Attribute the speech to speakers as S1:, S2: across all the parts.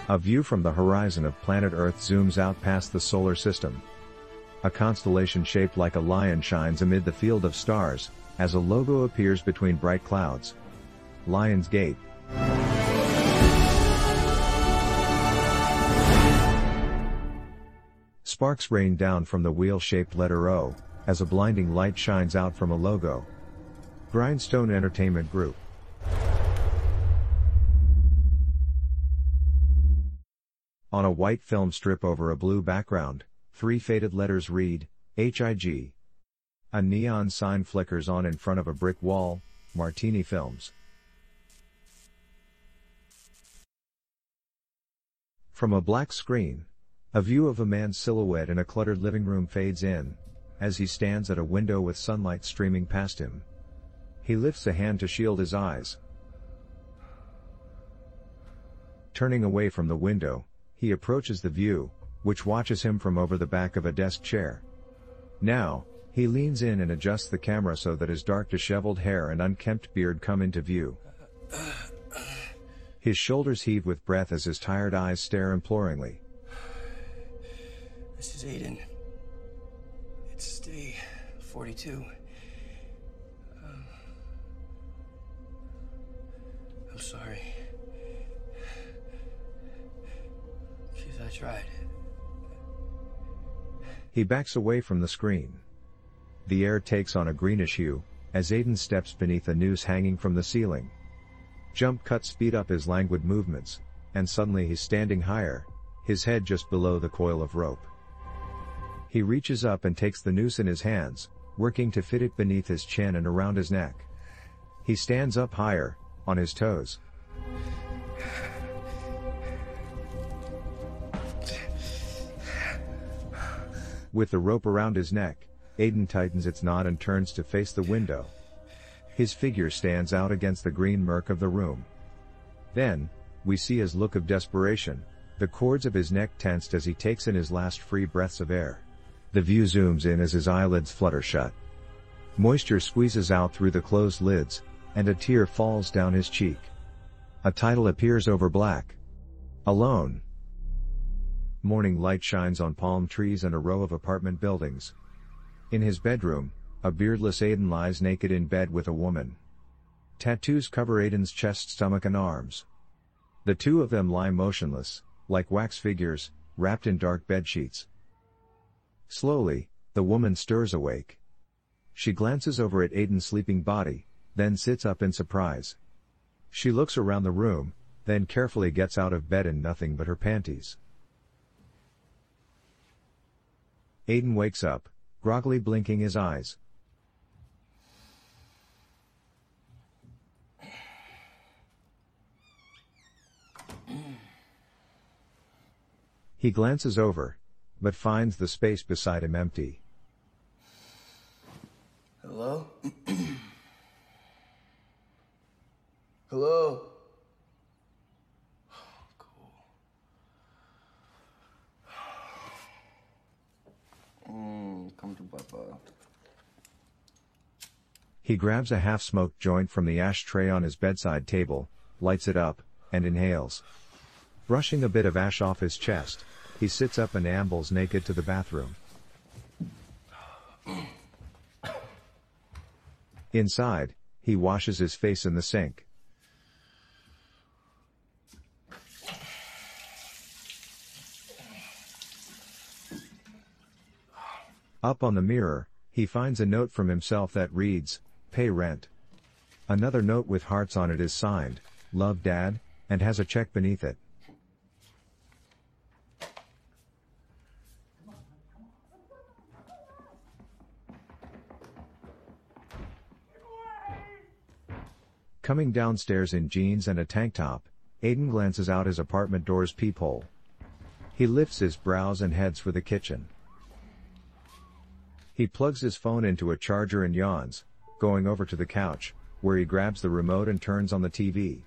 S1: A view from the horizon of planet Earth zooms out past the solar system. A constellation shaped like a lion shines amid the field of stars, as a logo appears between bright clouds. Lion's Gate. Sparks rain down from the wheel-shaped letter O, as a blinding light shines out from a logo. Grindstone Entertainment Group. On a white film strip over a blue background, 3 faded letters read, HIG. A neon sign flickers on in front of a brick wall, Martini Films. From a black screen, a view of a man's silhouette in a cluttered living room fades in, as he stands at a window with sunlight streaming past him. He lifts a hand to shield his eyes. Turning away from the window, he approaches the view, which watches him from over the back of a desk chair. Now, he leans in and adjusts the camera so that his dark disheveled hair and unkempt beard come into view. His shoulders heave with breath as his tired eyes stare imploringly.
S2: This is Aiden. It's day 42. I'm sorry. Jeez, I tried.
S1: He backs away from the screen. The air takes on a greenish hue, as Aiden steps beneath a noose hanging from the ceiling. Jump cuts speed up his languid movements, and suddenly he's standing higher, his head just below the coil of rope. He reaches up and takes the noose in his hands, working to fit it beneath his chin and around his neck. He stands up higher, on his toes. With the rope around his neck, Aiden tightens its knot and turns to face the window. His figure stands out against the green murk of the room. Then, we see his look of desperation, the cords of his neck tensed as he takes in his last free breaths of air. The view zooms in as his eyelids flutter shut. Moisture squeezes out through the closed lids, and a tear falls down his cheek. A title appears over black. Alone. Morning light shines on palm trees and a row of apartment buildings. In his bedroom, a beardless Aiden lies naked in bed with a woman. Tattoos cover Aiden's chest, stomach and arms. The two of them lie motionless, like wax figures, wrapped in dark bed sheets. Slowly, the woman stirs awake. She glances over at Aiden's sleeping body, then sits up in surprise. She looks around the room, then carefully gets out of bed in nothing but her panties. Aiden wakes up, groggily blinking his eyes. He glances over, but finds the space beside him empty.
S2: Hello? Hello? Cool. Come to Papa.
S1: He grabs a half-smoked joint from the ashtray on his bedside table, lights it up, and inhales. Brushing a bit of ash off his chest, he sits up and ambles naked to the bathroom. Inside, he washes his face in the sink. Up on the mirror, he finds a note from himself that reads, "Pay rent." Another note with hearts on it is signed, "Love Dad," and has a check beneath it. Coming downstairs in jeans and a tank top, Aiden glances out his apartment door's peephole. He lifts his brows and heads for the kitchen. He plugs his phone into a charger and yawns, going over to the couch, where he grabs the remote and turns on the TV.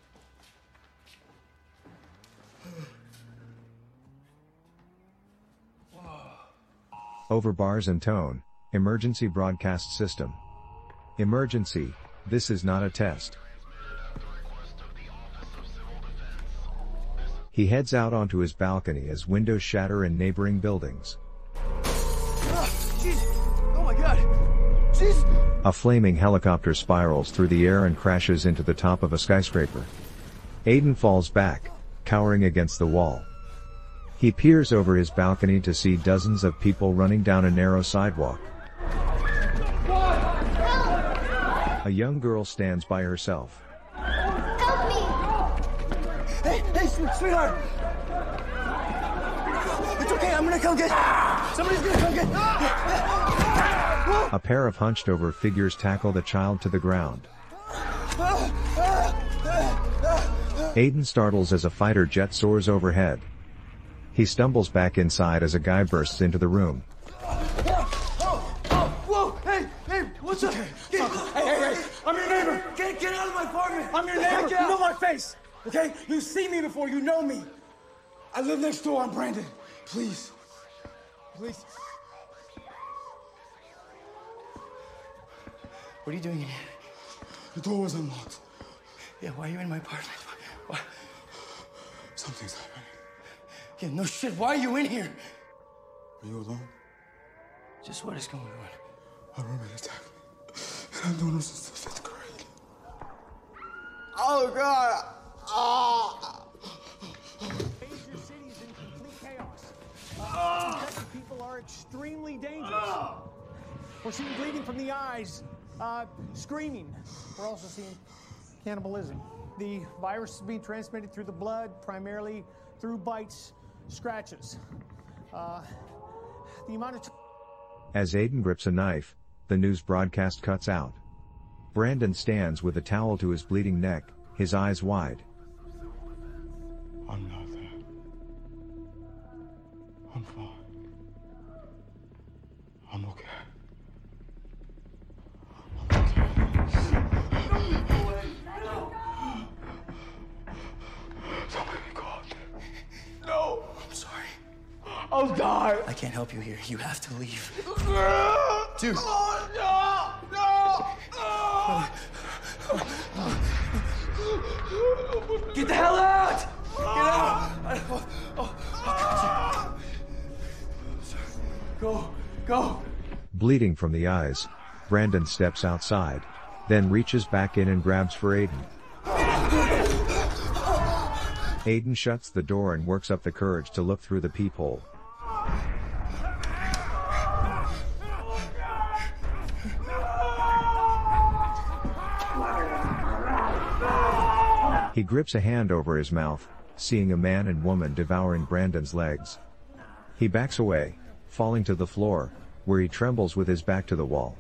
S1: Over bars and tone, emergency broadcast system. Emergency, this is not a test. He heads out onto his balcony as windows shatter in neighboring buildings.
S2: Jeez! Oh my god! Jeez!
S1: A flaming helicopter spirals through the air and crashes into the top of a skyscraper. Aiden falls back, cowering against the wall. He peers over his balcony to see dozens of people running down a narrow sidewalk. A young girl stands by herself.
S2: Help me! Hey, sweetheart! It's okay, I'm gonna come get... Somebody's gonna come get...
S1: A pair of hunched-over figures tackle the child to the ground. Aiden startles as a fighter jet soars overhead. He stumbles back inside as a guy bursts into the room.
S2: Whoa! Hey! What's up? Hey! I'm your neighbor! Get out of my apartment! I'm your neighbor! You know my face! Okay? You've seen me before, you know me! I live next door, I'm Brandon. Please. What are you doing in here? The door was unlocked. Yeah, why are you in my apartment? Why? Something's happening. Yeah, no shit, why are you in here? Are you alone? Just what is going on? A roommate attacked me. And I've known her since the 5th grade. Oh, God!
S3: Major cities in complete chaos. Infected people are extremely dangerous. We're seeing bleeding from the eyes, screaming. We're also seeing cannibalism. The virus is being transmitted through the blood, primarily through bites, scratches. The amount of...
S1: As Aiden grips a knife, the news broadcast cuts out. Brandon stands with a towel to his bleeding neck, his eyes wide.
S2: I'm not there. I'm fine. I'm okay. Don't make me go out there. No. I'm sorry. I'll die. I can't help you here. You have to leave. Dude. Oh, no. Get the hell out! Get out! Go.
S1: Bleeding from the eyes, Brandon steps outside, then reaches back in and grabs for Aiden. Aiden shuts the door and works up the courage to look through the peephole. He grips a hand over his mouth, seeing a man and woman devouring Brandon's legs. He backs away, falling to the floor, where he trembles with his back to the wall.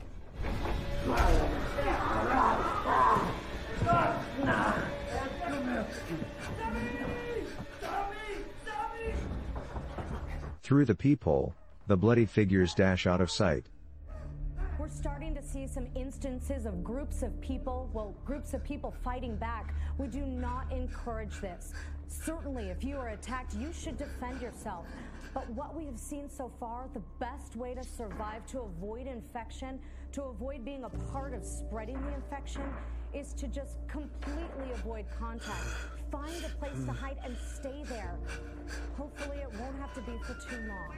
S1: Through the peephole, the bloody figures dash out of sight.
S4: We're starting to see some instances of groups of people fighting back. We do not encourage this. Certainly, if you are attacked, you should defend yourself. But what we have seen so far, the best way to survive, to avoid infection, to avoid being a part of spreading the infection, is to just completely avoid contact. Find a place to hide and stay there. Hopefully it won't have to be for too long.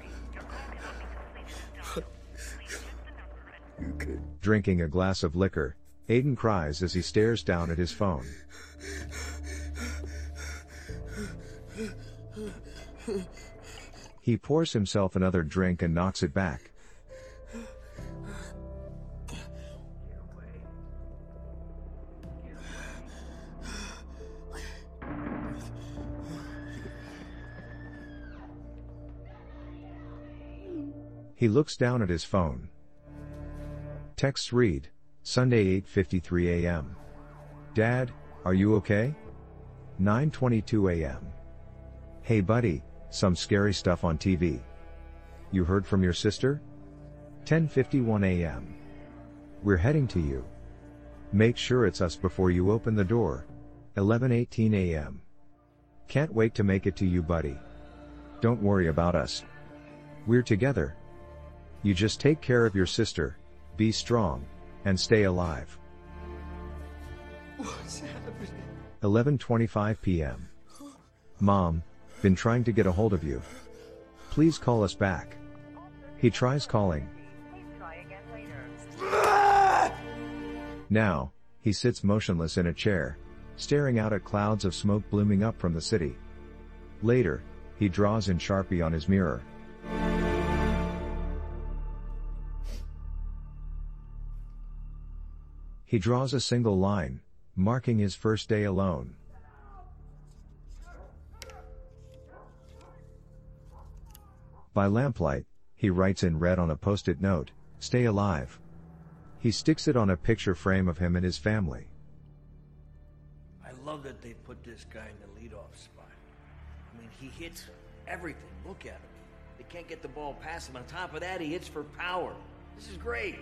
S1: Drinking a glass of liquor, Aiden cries as he stares down at his phone. He pours himself another drink and knocks it back. He looks down at his phone. Texts read, Sunday 8:53 a.m. Dad, are you okay? 9:22 a.m. Hey buddy, some scary stuff on TV. You heard from your sister? 10:51 a.m. We're heading to you. Make sure it's us before you open the door. 11:18 a.m. Can't wait to make it to you, buddy. Don't worry about us. We're together. You just take care of your sister, be strong, and stay alive.
S2: What's happening?
S1: 11:25 p.m. "Mom, been trying to get a hold of you. Please call us back." He tries calling. Now, he sits motionless in a chair, staring out at clouds of smoke blooming up from the city. Later, he draws in Sharpie on his mirror. He draws a single line, marking his first day alone. By lamplight, he writes in red on a post-it note, "Stay alive." He sticks it on a picture frame of him and his family.
S5: I love that they put this guy in the leadoff spot. I mean, he hits everything. Look at him. They can't get the ball past him. On top of that, he hits for power. This is great.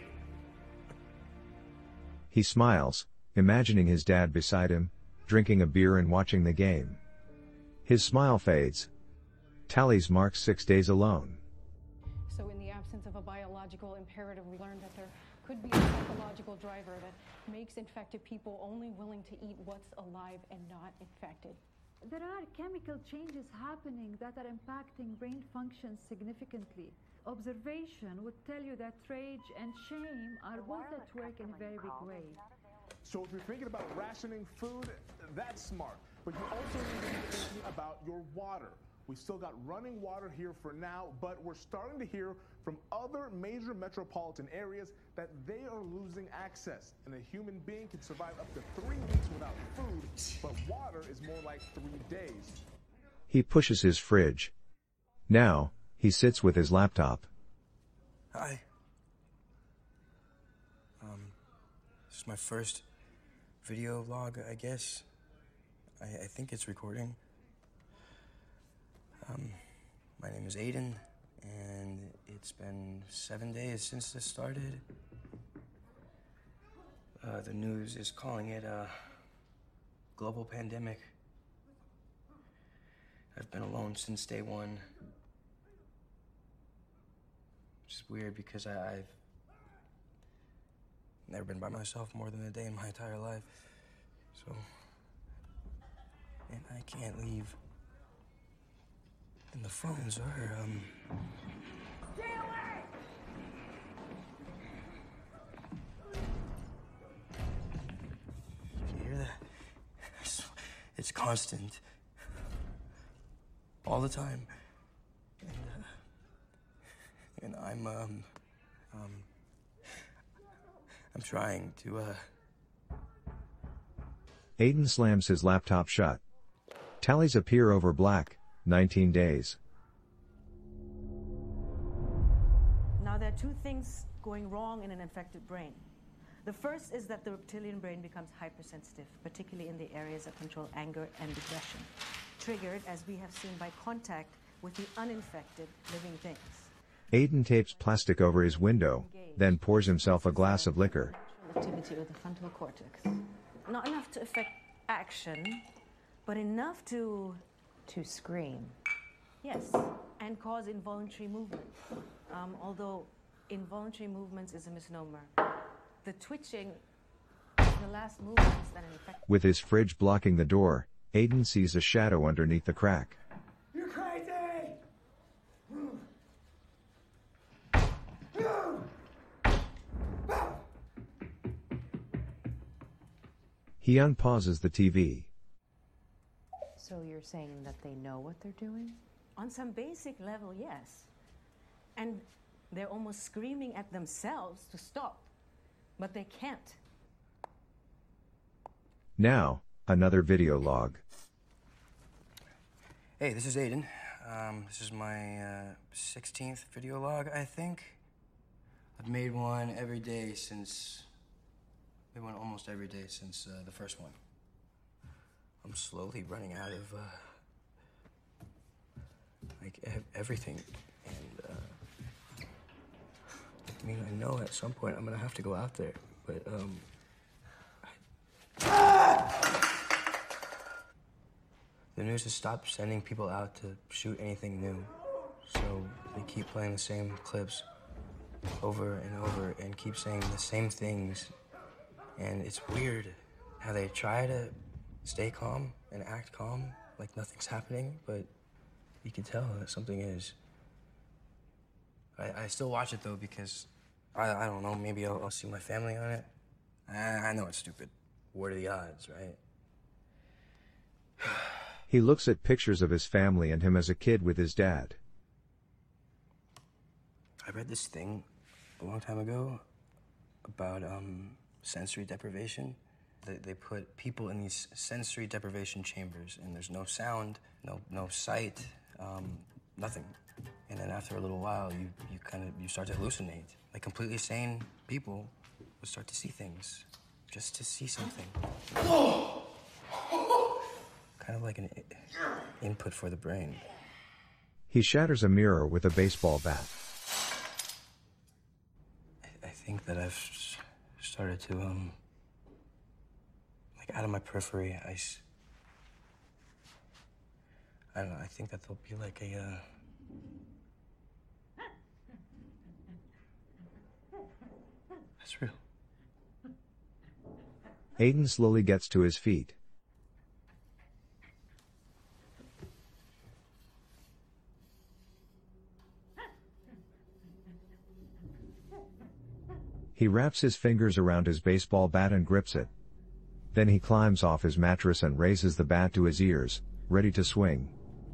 S1: He smiles, imagining his dad beside him, drinking a beer and watching the game. His smile fades. Tallies marks 6 days alone.
S6: So in the absence of a biological imperative, we learned that there could be a psychological driver that makes infected people only willing to eat what's alive and not infected.
S7: There are chemical changes happening that are impacting brain function significantly. Observation would tell you that rage and shame are both at work in a very big way.
S8: So if you're thinking about rationing food, that's smart. But you also need to be thinking about your water. We still got running water here for now, but we're starting to hear from other major metropolitan areas that they are losing access. And a human being can survive up to 3 weeks without food, but water is more like 3 days.
S1: He pushes his fridge. Now, he sits with his laptop.
S9: Hi. This is my first video log, I guess. I think it's recording. My name is Aiden, and it's been 7 days since this started. The news is calling it a global pandemic. I've been alone since day one. Which is weird because I've never been by myself more than a day in my entire life. So, and I can't leave. And the phones are,
S2: Stay away!
S9: You hear that? It's constant. All the time. And I'm trying to,
S1: Aiden slams his laptop shut. Tallies appear over black. 19 days.
S10: Now, there are two things going wrong in an infected brain. The first is that the reptilian brain becomes hypersensitive, particularly in the areas that control anger and aggression, triggered, as we have seen, by contact with the uninfected living things.
S1: Aiden tapes plastic over his window, then pours himself a glass of liquor.
S10: Activity of the frontal cortex. Not enough to affect action, but enough to scream. Yes, and cause involuntary movement. Although involuntary movements is a misnomer. The twitching is the last movements that an infected.
S1: With his fridge blocking the door, Aiden sees a shadow underneath the crack.
S2: You're crazy!
S1: He unpauses the TV.
S11: So you're saying that they know what they're doing?
S10: On some basic level, yes. And they're almost screaming at themselves to stop, but they can't.
S1: Now, another video log.
S9: Hey, this is Aiden. This is my 16th video log, I think. I've made one every day since... made one almost every day since the first one. I'm slowly running out of, everything. And, I mean, I know at some point I'm gonna have to go out there, but, the news has stopped sending people out to shoot anything new. So they keep playing the same clips over and over and keep saying the same things. And it's weird how they try to stay calm and act calm, like nothing's happening, but you can tell that something is. I still watch it though because I don't know, maybe I'll see my family on it. I know it's stupid. What are the odds, right?
S1: He looks at pictures of his family and him as a kid with his dad.
S9: I read this thing a long time ago about sensory deprivation. They put people in these sensory deprivation chambers, and there's no sound, no sight, nothing. And then after a little while, you start to hallucinate. Like completely sane people will start to see things, just to see something. Kind of like an input for the brain.
S1: He shatters a mirror with a baseball bat.
S9: I think that I've started to, like out of my periphery, I don't know, I think that there'll be like a, That's real.
S1: Aiden slowly gets to his feet. He wraps his fingers around his baseball bat and grips it. Then he climbs off his mattress and raises the bat to his ears, ready to swing.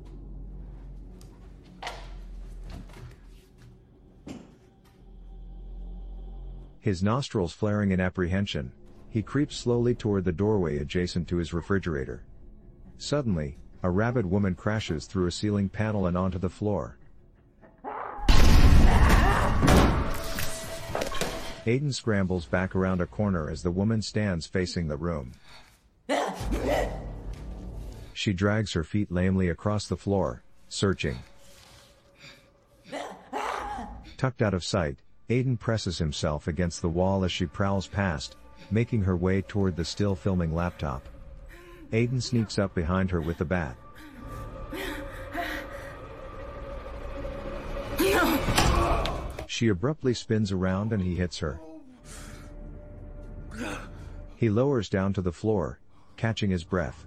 S1: His nostrils flaring in apprehension, he creeps slowly toward the doorway adjacent to his refrigerator. Suddenly, a rabid woman crashes through a ceiling panel and onto the floor. Aiden scrambles back around a corner as the woman stands facing the room. She drags her feet lamely across the floor, searching. Tucked out of sight, Aiden presses himself against the wall as she prowls past, making her way toward the still filming laptop. Aiden sneaks up behind her with the bat. She abruptly spins around and he hits her. He lowers down to the floor, catching his breath.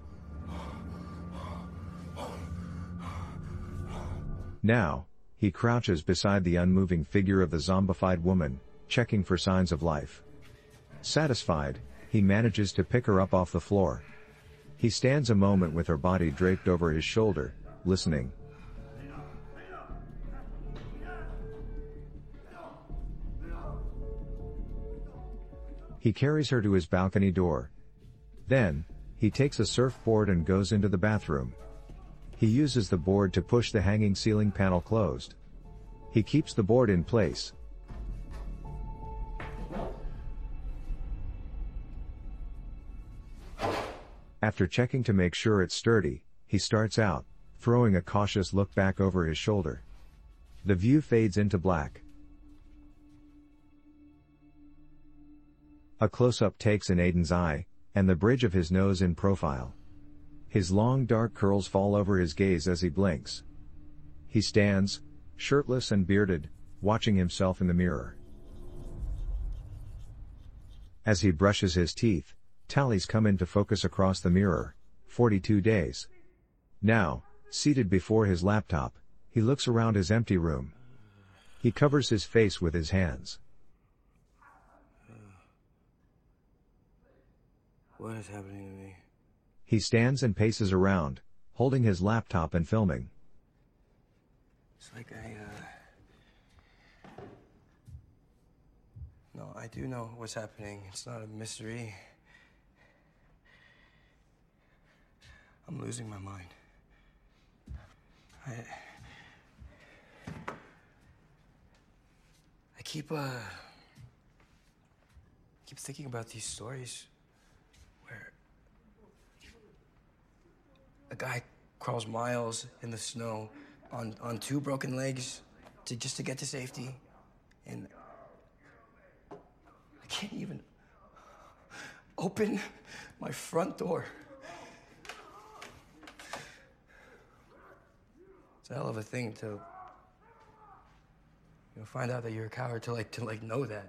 S1: Now, he crouches beside the unmoving figure of the zombified woman, checking for signs of life. Satisfied, he manages to pick her up off the floor. He stands a moment with her body draped over his shoulder, listening. He carries her to his balcony door. Then, he takes a surfboard and goes into the bathroom. He uses the board to push the hanging ceiling panel closed. He keeps the board in place. After checking to make sure it's sturdy, he starts out, throwing a cautious look back over his shoulder. The view fades into black. A close-up takes in Aiden's eye, and the bridge of his nose in profile. His long dark curls fall over his gaze as he blinks. He stands, shirtless and bearded, watching himself in the mirror. As he brushes his teeth, tallies come into focus across the mirror, 42 days. Now, seated before his laptop, he looks around his empty room. He covers his face with his hands.
S9: What is happening to me?
S1: He stands and paces around, holding his laptop and filming.
S9: It's like No, I do know what's happening. It's not a mystery. I'm losing my mind. I keep thinking about these stories where a guy crawls miles in the snow on two broken legs just to get to safety, and I can't even open my front door. It's a hell of a thing to find out that you're a coward, to know that,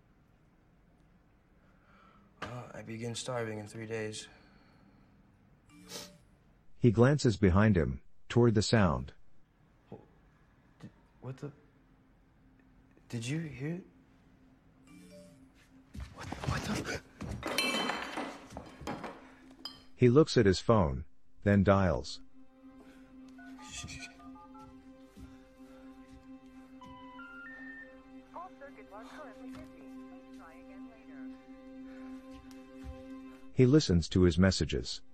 S9: I begin starving in 3 days.
S1: He glances behind him, toward the sound.
S9: What the? Did you hear? What the?
S1: He looks at his phone, then dials.
S12: All circuits are currently busy. Please try again later.
S1: He listens to his messages.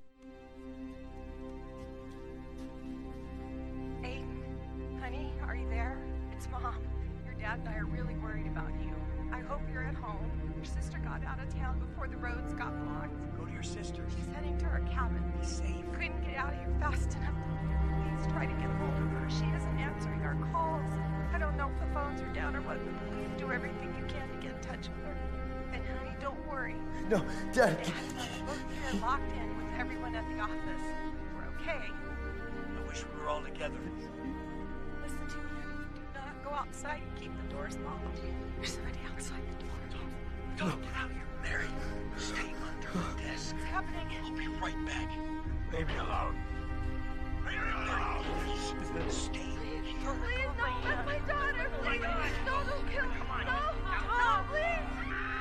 S12: Aiden, honey, are you there? It's Mom. Your dad and I are really worried about you. I hope you're at home. Your sister got out of town before the roads got blocked.
S5: Go to your sister.
S12: She's heading to her cabin.
S5: Be safe.
S12: Couldn't get out of here fast enough. Please try to get hold of her. She isn't answering our calls. I don't know if the phones are down or what, but please do everything you can to get in touch with her. And honey, don't worry.
S9: No, Dad.
S12: Dad and I are both here locked in with everyone at the office. We're okay.
S5: I wish we were all together.
S12: Listen to me. Do not go outside and keep the doors locked. There's somebody outside the door.
S5: Don't get out of here, Mary. Stay under the desk.
S12: What's happening?
S5: I'll be right back. Leave me alone. Leave me alone. Please. Stay in your room.
S12: Please, don't let my daughter. Please, don't kill her.
S5: Come on.
S12: No, Tom, please.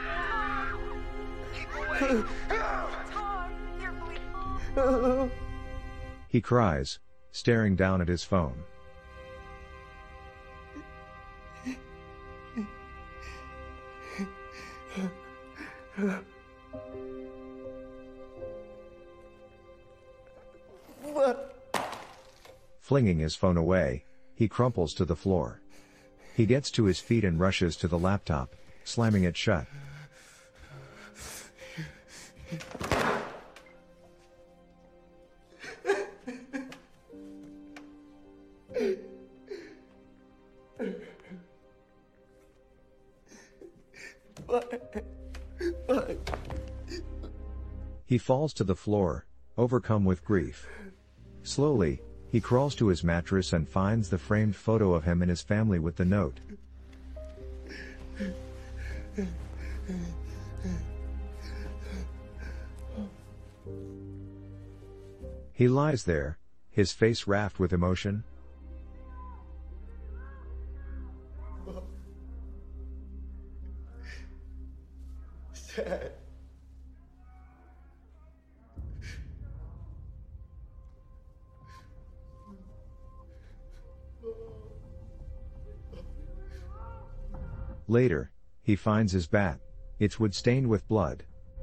S5: Keep away.
S12: Tom, you're bleeding.
S1: He cries, staring down at his phone. Flinging his phone away, he crumples to the floor. He gets to his feet and rushes to the laptop, slamming it shut. He falls to the floor, overcome with grief. Slowly, he crawls to his mattress and finds the framed photo of him and his family with the note. He lies there, his face raft with emotion.
S9: Dad.
S1: Later, he finds his bat. It's wood stained with blood.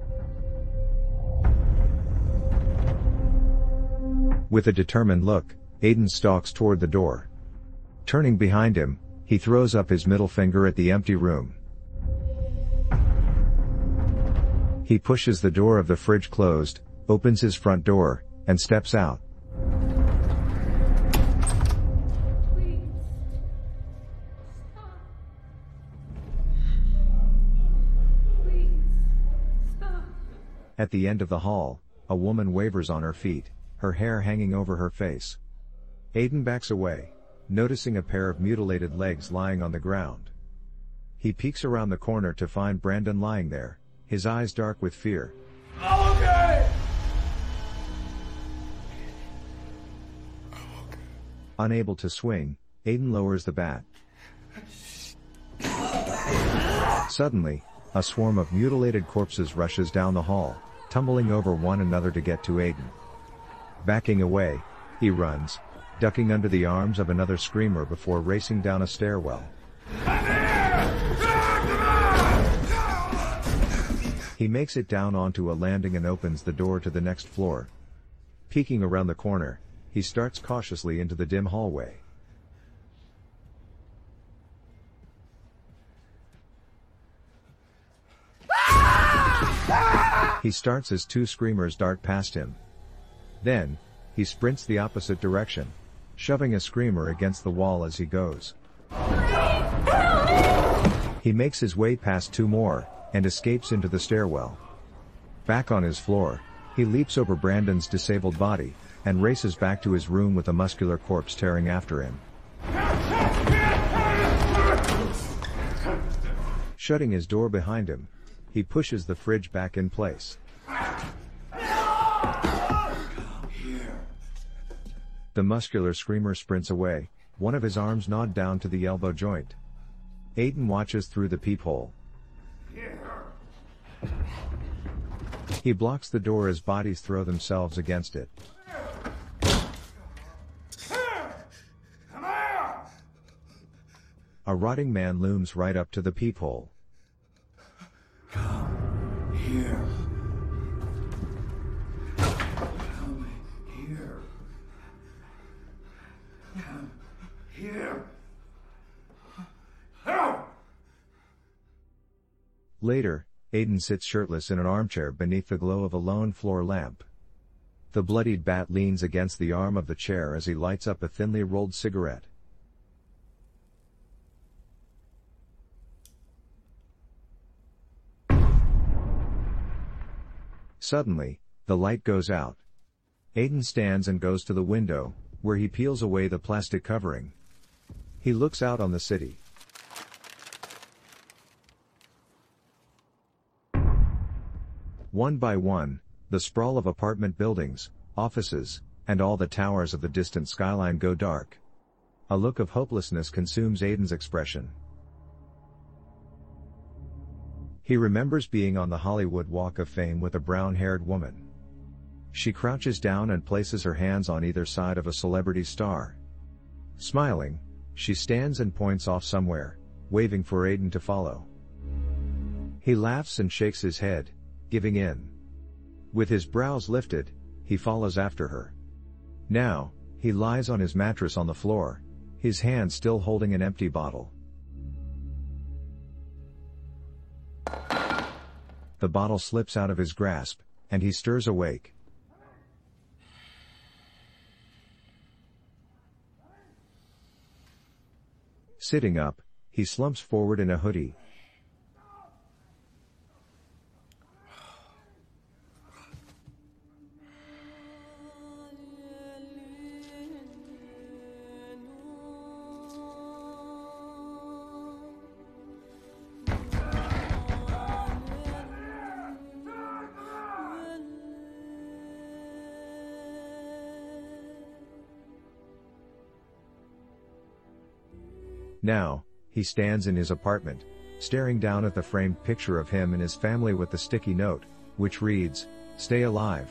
S1: With a determined look, Aiden stalks toward the door. Turning behind him, he throws up his middle finger at the empty room. He pushes the door of the fridge closed, opens his front door, and steps out. At the end of the hall, a woman wavers on her feet, her hair hanging over her face. Aiden backs away, noticing a pair of mutilated legs lying on the ground. He peeks around the corner to find Brandon lying there, his eyes dark with fear.
S2: I'm okay!
S1: Unable to swing, Aiden lowers the bat. Suddenly, a swarm of mutilated corpses rushes down the hall, tumbling over one another to get to Aiden. Backing away, he runs, ducking under the arms of another screamer before racing down a stairwell. He makes it down onto a landing and opens the door to the next floor. Peeking around the corner, he starts cautiously into the dim hallway. He starts as two screamers dart past him. Then, he sprints the opposite direction, shoving a screamer against the wall as he goes. He makes his way past two more, and escapes into the stairwell. Back on his floor, he leaps over Brandon's disabled body, and races back to his room with a muscular corpse tearing after him. Shutting his door behind him, he pushes the fridge back in place. The muscular screamer sprints away, one of his arms gnawed down to the elbow joint. Aiden watches through the peephole. He blocks the door as bodies throw themselves against it. A rotting man looms right up to the peephole.
S2: Come here. Come here. Come here.
S1: Later, Aiden sits shirtless in an armchair beneath the glow of a lone floor lamp. The bloodied bat leans against the arm of the chair as he lights up a thinly rolled cigarette. Suddenly, the light goes out. Aiden stands and goes to the window, where he peels away the plastic covering. He looks out on the city. One by one, the sprawl of apartment buildings, offices, and all the towers of the distant skyline go dark. A look of hopelessness consumes Aiden's expression. He remembers being on the Hollywood Walk of Fame with a brown-haired woman. She crouches down and places her hands on either side of a celebrity star. Smiling, she stands and points off somewhere, waving for Aiden to follow. He laughs and shakes his head, giving in. With his brows lifted, he follows after her. Now, he lies on his mattress on the floor, his hand still holding an empty bottle. The bottle slips out of his grasp, and he stirs awake. Sitting up, he slumps forward in a hoodie. Now, he stands in his apartment, staring down at the framed picture of him and his family with the sticky note, which reads, "Stay alive."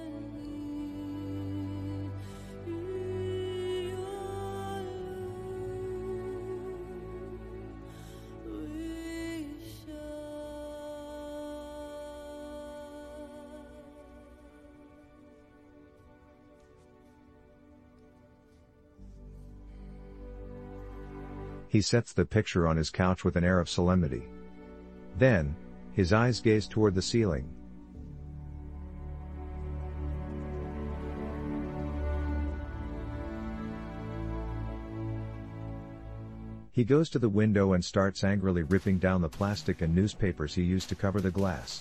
S1: He sets the picture on his couch with an air of solemnity. Then, his eyes gaze toward the ceiling. He goes to the window and starts angrily ripping down the plastic and newspapers he used to cover the glass.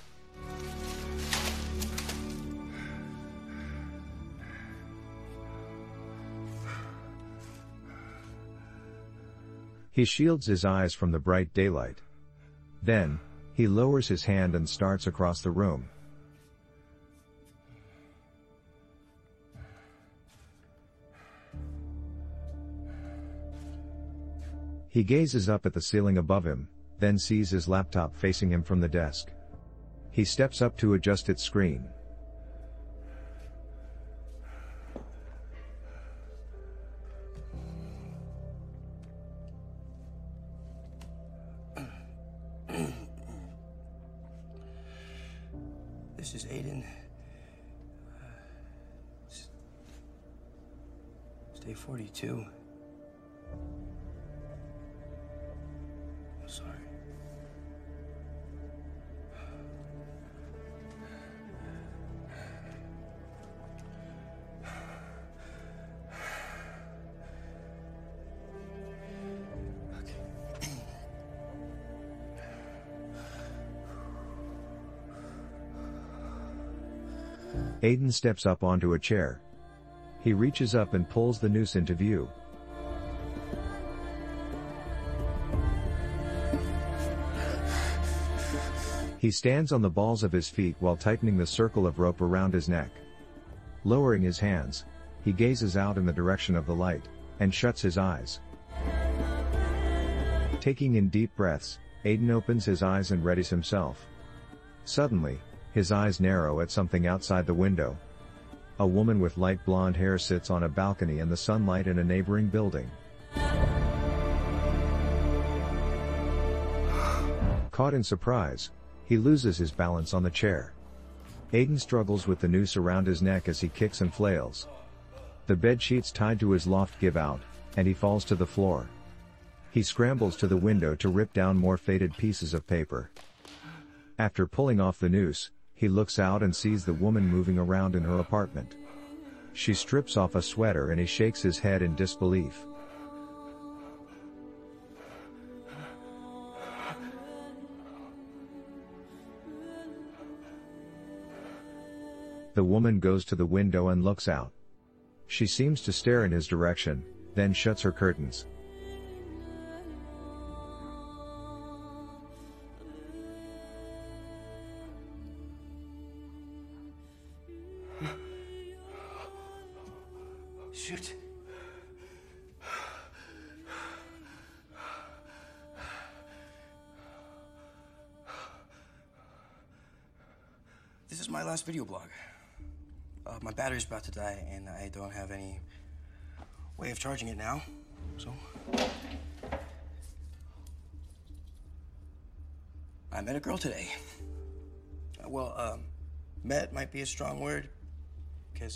S1: He shields his eyes from the bright daylight. Then, he lowers his hand and starts across the room. He gazes up at the ceiling above him, then sees his laptop facing him from the desk. He steps up to adjust its screen.
S9: This is Aiden. It's day 42. I'm sorry.
S1: Aiden steps up onto a chair. He reaches up and pulls the noose into view. He stands on the balls of his feet while tightening the circle of rope around his neck. Lowering his hands, He gazes out in the direction of the light, and shuts his eyes. Taking in deep breaths, Aiden opens his eyes and readies himself. Suddenly, his eyes narrow at something outside the window. A woman with light blonde hair sits on a balcony in the sunlight in a neighboring building. Caught in surprise, he loses his balance on the chair. Aiden struggles with the noose around his neck as he kicks and flails. The bed sheets tied to his loft give out, and he falls to the floor. He scrambles to the window to rip down more faded pieces of paper. After pulling off the noose, he looks out and sees the woman moving around in her apartment. She strips off a sweater and he shakes his head in disbelief. The woman goes to the window and looks out. She seems to stare in his direction, then shuts her curtains.
S9: Shoot. This is my last video blog. My battery's about to die, and I don't have any way of charging it now, so... I met a girl today. Well, met might be a strong word, because,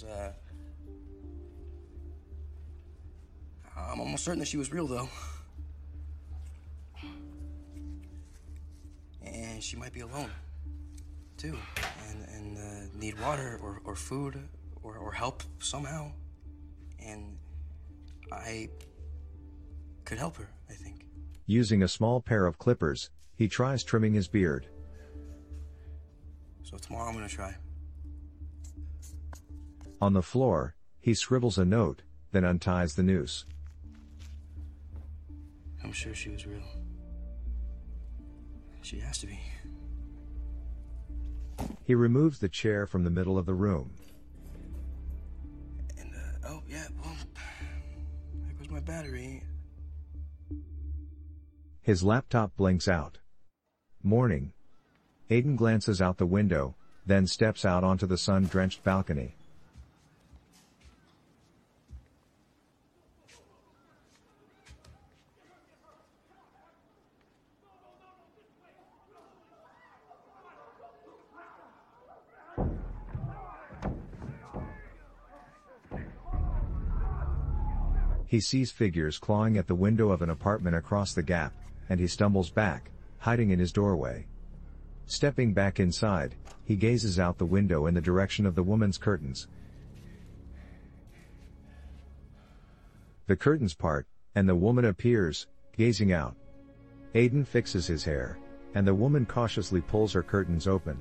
S9: I'm almost certain that she was real, though. And she might be alone, too, and need water or food or help somehow. And I could help her, I think.
S1: Using a small pair of clippers, he tries trimming his beard.
S9: So tomorrow I'm gonna try.
S1: On the floor, he scribbles a note, then unties the noose.
S9: I'm sure she was real. She has to be.
S1: He removes the chair from the middle of the room.
S9: And, oh, yeah, well, there goes my battery.
S1: His laptop blinks out. Morning. Aiden glances out the window, then steps out onto the sun-drenched balcony. He sees figures clawing at the window of an apartment across the gap, and he stumbles back, hiding in his doorway. Stepping back inside, he gazes out the window in the direction of the woman's curtains. The curtains part, and the woman appears, gazing out. Aiden fixes his hair, and the woman cautiously pulls her curtains open.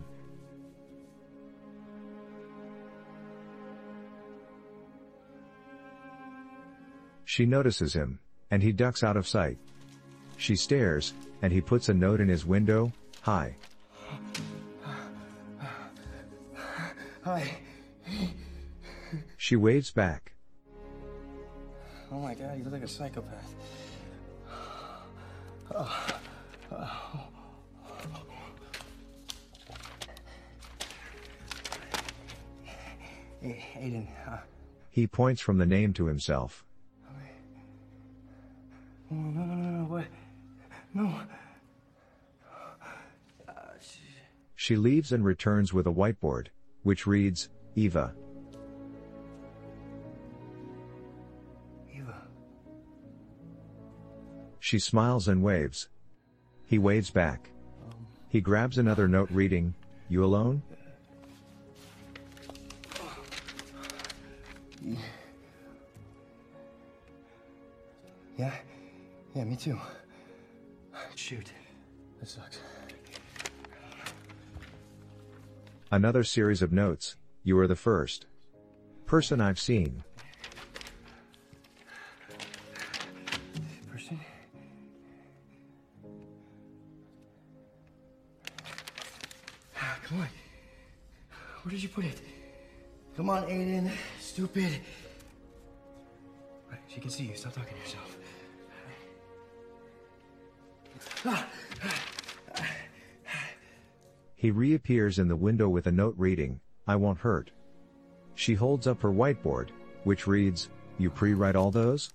S1: She notices him, and he ducks out of sight. She stares, and he puts a note in his window, "Hi."
S9: Hi.
S1: She waves back.
S9: Oh my God, you look like a psychopath. Hey, Aiden.
S1: He points from the name to himself.
S9: No, what? No.
S1: She leaves and returns with a whiteboard, which reads, Eva.
S9: Eva.
S1: She smiles and waves. He waves back. He grabs another note reading, "You alone?"
S9: Yeah, me too. Shoot. That sucks.
S1: Another series of notes, "You are the first person I've seen."
S9: Person? Come on. Where did you put it? Come on, Aiden. Stupid. She can see you. Stop talking to yourself.
S1: He reappears in the window with a note reading, "I won't hurt." She holds up her whiteboard, which reads, "You pre-write all those?"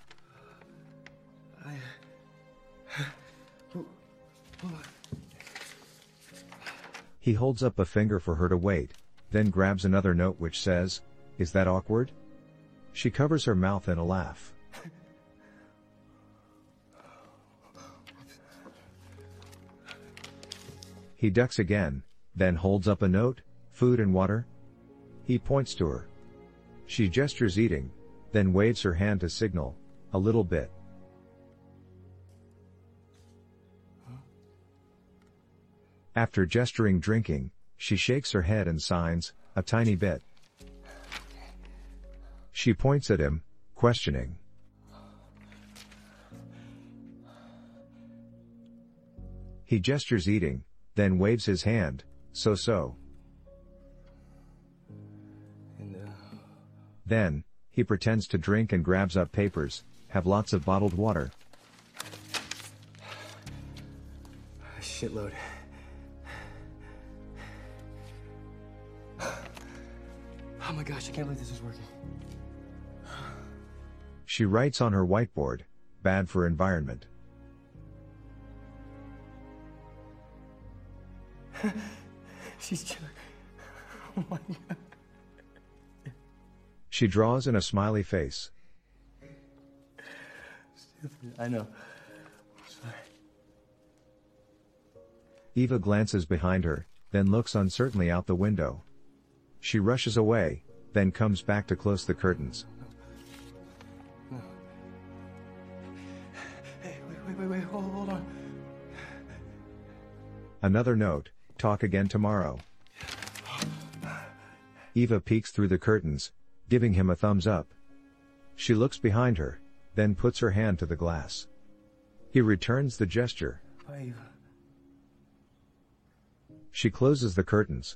S1: He holds up a finger for her to wait, then grabs another note which says, "Is that awkward?" She covers her mouth in a laugh. He ducks again, then holds up a note, "Food and water?" He points to her. She gestures eating, then waves her hand to signal, "A little bit." After gesturing drinking, she shakes her head and signs, "A tiny bit." She points at him, questioning. He gestures eating, then waves his hand, so. Then, he pretends to drink and grabs up papers, "Have lots of bottled water."
S9: A shitload. Oh my gosh, I can't believe this is working.
S1: She writes on her whiteboard, "Bad for environment."
S9: She's chilling. Oh my god.
S1: She draws in a smiley face.
S9: Stupid. I know. Sorry.
S1: Eva glances behind her, then looks uncertainly out the window. She rushes away, then comes back to close the curtains.
S9: No. Hey, wait, hold on.
S1: Another note, "Talk again tomorrow." Eva peeks through the curtains, giving him a thumbs up. She looks behind her, then puts her hand to the glass. He returns the gesture.
S9: Bye, Eva.
S1: She closes the curtains.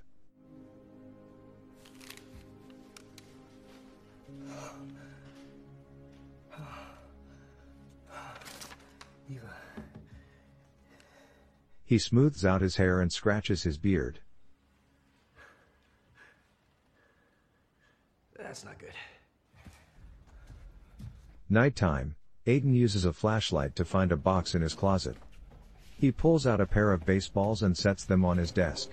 S9: Eva.
S1: He smooths out his hair and scratches his beard.
S9: That's not good.
S1: Nighttime, Aiden uses a flashlight to find a box in his closet. He pulls out a pair of baseballs and sets them on his desk.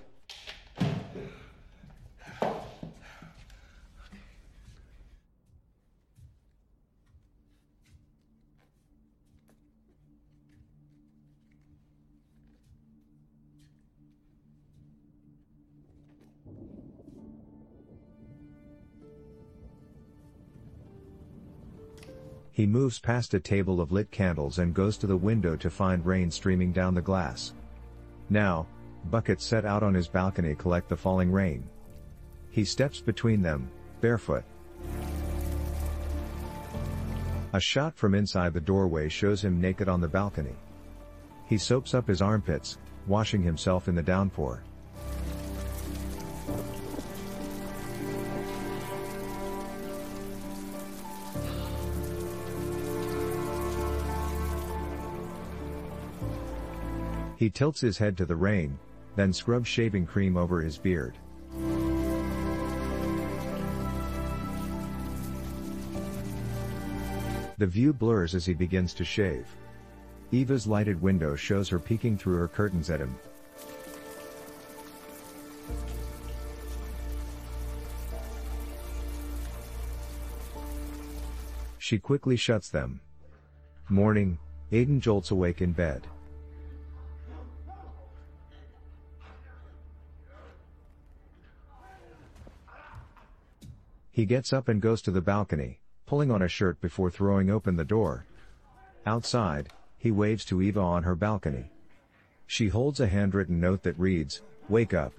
S1: He moves past a table of lit candles and goes to the window to find rain streaming down the glass. Now, buckets set out on his balcony collect the falling rain. He steps between them, barefoot. A shot from inside the doorway shows him naked on the balcony. He soaps up his armpits, washing himself in the downpour. He tilts his head to the rain, then scrubs shaving cream over his beard. The view blurs as he begins to shave. Eva's lighted window shows her peeking through her curtains at him. She quickly shuts them. Morning, Aiden jolts awake in bed. He gets up and goes to the balcony, pulling on a shirt before throwing open the door. Outside, he waves to Eva on her balcony. She holds a handwritten note that reads, "Wake up."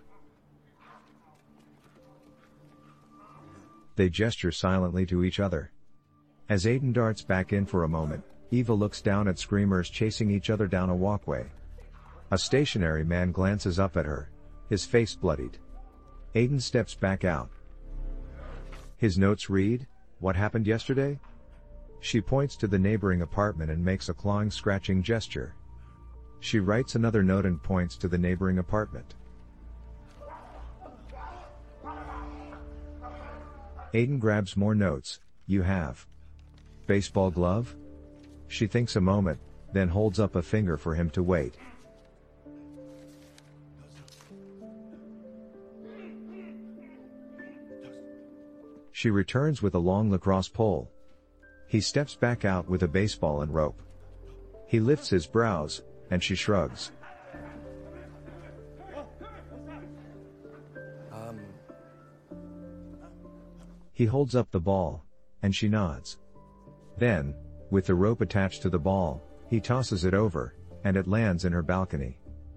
S1: They gesture silently to each other. As Aiden darts back in for a moment, Eva looks down at screamers chasing each other down a walkway. A stationary man glances up at her, his face bloodied. Aiden steps back out. His notes read, "What happened yesterday?" She points to the neighboring apartment and makes a clawing, scratching gesture. She writes another note and points to the neighboring apartment. Aiden grabs more notes. You have baseball glove? She thinks a moment, then holds up a finger for him to wait. She returns with a long lacrosse pole. He steps back out with a baseball and rope. He lifts his brows, and she shrugs. He holds up the ball, and she nods. Then, with the rope attached to the ball, he tosses it over, and it lands in her balcony.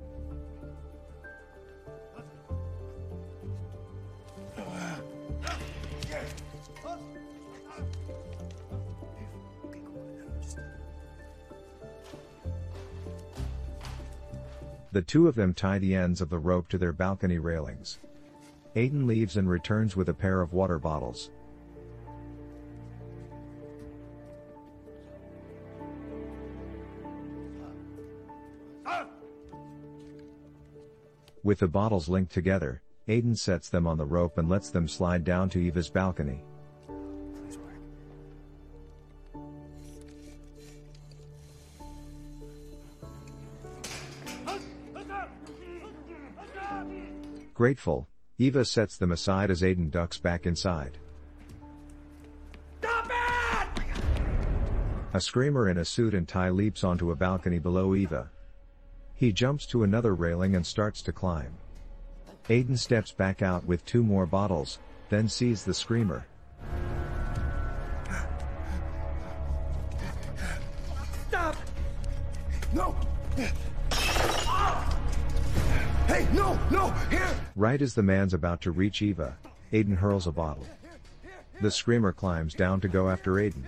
S1: The two of them tie the ends of the rope to their balcony railings. Aiden leaves and returns with a pair of water bottles. With the bottles linked together, Aiden sets them on the rope and lets them slide down to Eva's balcony. Grateful, Eva sets them aside as Aiden ducks back inside.
S2: Stop it!
S1: A screamer in a suit and tie leaps onto a balcony below Eva. He jumps to another railing and starts to climb. Aiden steps back out with two more bottles, then sees the screamer.
S2: Stop! No! Hey, no, no, here!
S1: Right as the man's about to reach Eva, Aiden hurls a bottle. The screamer climbs down to go after Aiden.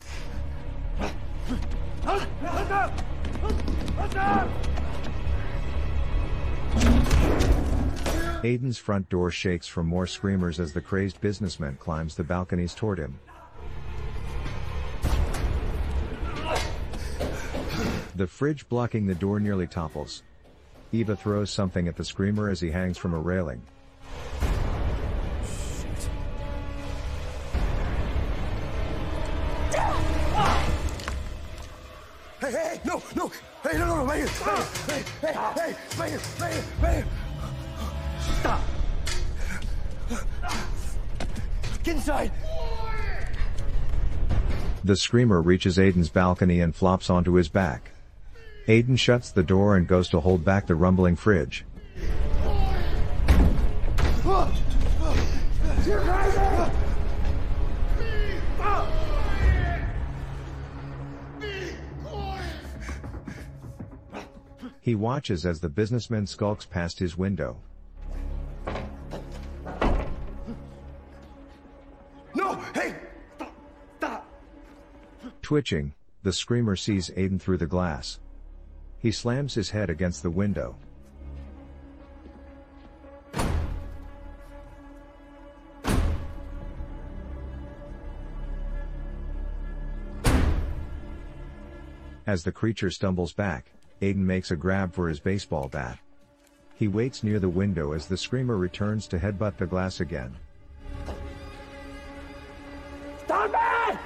S1: Aiden's front door shakes from more screamers as the crazed businessman climbs the balconies toward him. The fridge blocking the door nearly topples. Eva throws something at the screamer as he hangs from a railing.
S2: Hey, hey, no, no! Hey, no, right here! Hey, hey, hey, right here, right here, right here! Stop! Get inside!
S1: The screamer reaches Aiden's balcony and flops onto his back. Aiden shuts the door and goes to hold back the rumbling fridge. He watches as the businessman skulks past his window.
S2: No! Hey! Stop!
S1: Twitching, the screamer sees Aiden through the glass. He slams his head against the window. As the creature stumbles back, Aiden makes a grab for his baseball bat. He waits near the window as the screamer returns to headbutt the glass again.
S2: Stop it!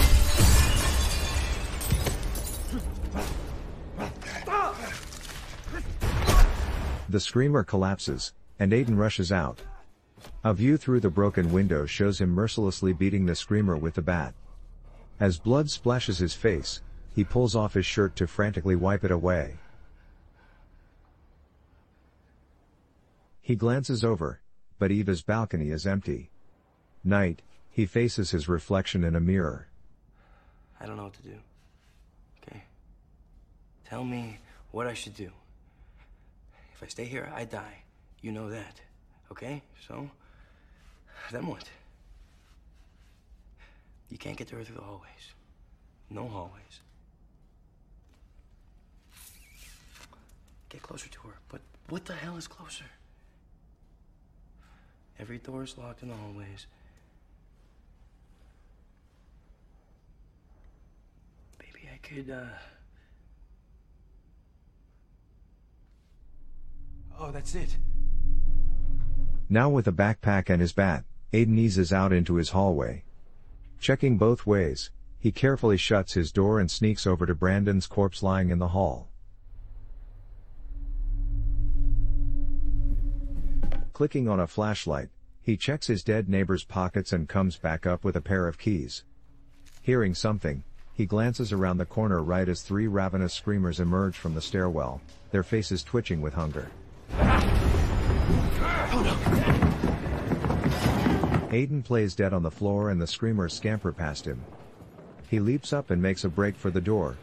S2: Stop!
S1: The screamer collapses, and Aiden rushes out. A view through the broken window shows him mercilessly beating the screamer with the bat. As blood splashes his face, he pulls off his shirt to frantically wipe it away. He glances over, but Eva's balcony is empty. Night, he faces his reflection in a mirror.
S9: I don't know what to do. Okay? Tell me what I should do. If I stay here, I die. You know that. Okay? So, then what? You can't get to her through the hallways. No hallways. Get closer to her. But what the hell is closer? Every door is locked in the hallways.
S5: Kid,
S2: Oh, that's it.
S1: Now with a backpack and his bat, Aiden eases out into his hallway. Checking both ways, he carefully shuts his door and sneaks over to Brandon's corpse lying in the hall. Clicking on a flashlight, he checks his dead neighbor's pockets and comes back up with a pair of keys. Hearing something, he glances around the corner right as 3 ravenous screamers emerge from the stairwell, their faces twitching with hunger. Aiden plays dead on the floor and the screamers scamper past him. He leaps up and makes a break for the door.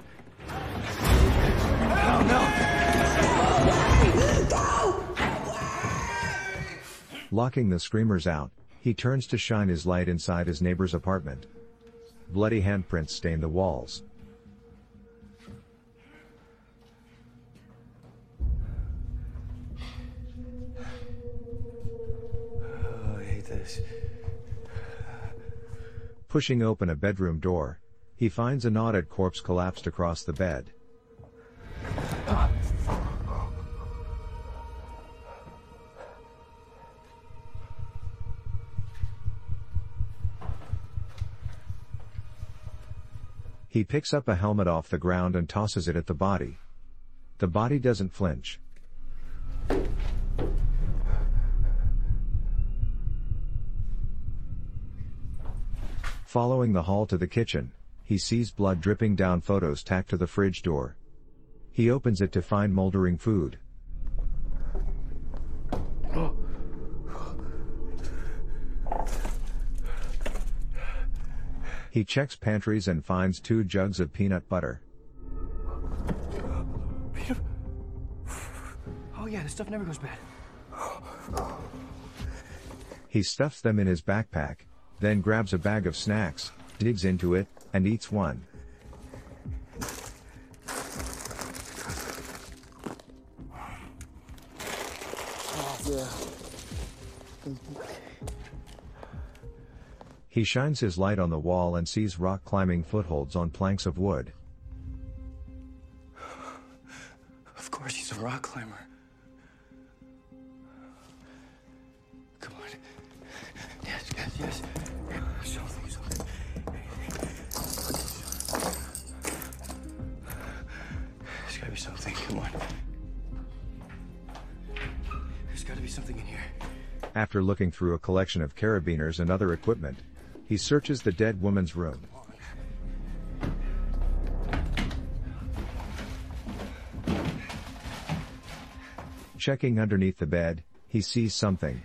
S1: Locking the screamers out, he turns to shine his light inside his neighbor's apartment. Bloody handprints stain the walls.
S2: Oh, I hate this.
S1: Pushing open a bedroom door, he finds a knotted corpse collapsed across the bed. He picks up a helmet off the ground and tosses it at the body. The body doesn't flinch. Following the hall to the kitchen, he sees blood dripping down, photos tacked to the fridge door. He opens it to find moldering food. He checks pantries and finds 2 jugs of peanut butter.
S2: Oh yeah, this stuff never goes bad.
S1: He stuffs them in his backpack, then grabs a bag of snacks, digs into it, and eats one.
S2: Oh, yeah.
S1: He shines his light on the wall and sees rock climbing footholds on planks of wood.
S2: Of course he's a rock climber. Come on. Yes, yes, yes. Something, something. There's gotta be something, come on. There's gotta be something in here.
S1: After looking through a collection of carabiners and other equipment, he searches the dead woman's room. Checking underneath the bed, he sees something.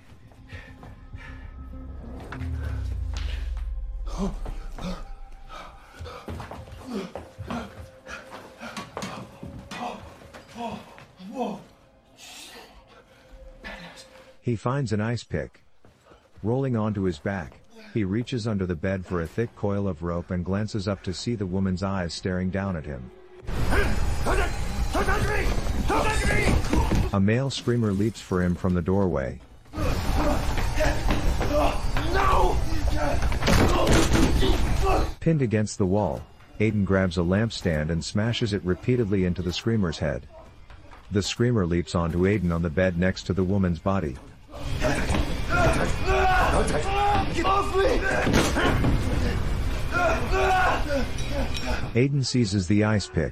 S1: He finds an ice pick. Rolling onto his back, he reaches under the bed for a thick coil of rope and glances up to see the woman's eyes staring down at him. A male screamer leaps for him from the doorway. Pinned against the wall, Aiden grabs a lampstand and smashes it repeatedly into the screamer's head. The screamer leaps onto Aiden on the bed next to the woman's body.
S2: Get off me!
S1: Aiden seizes the ice pick.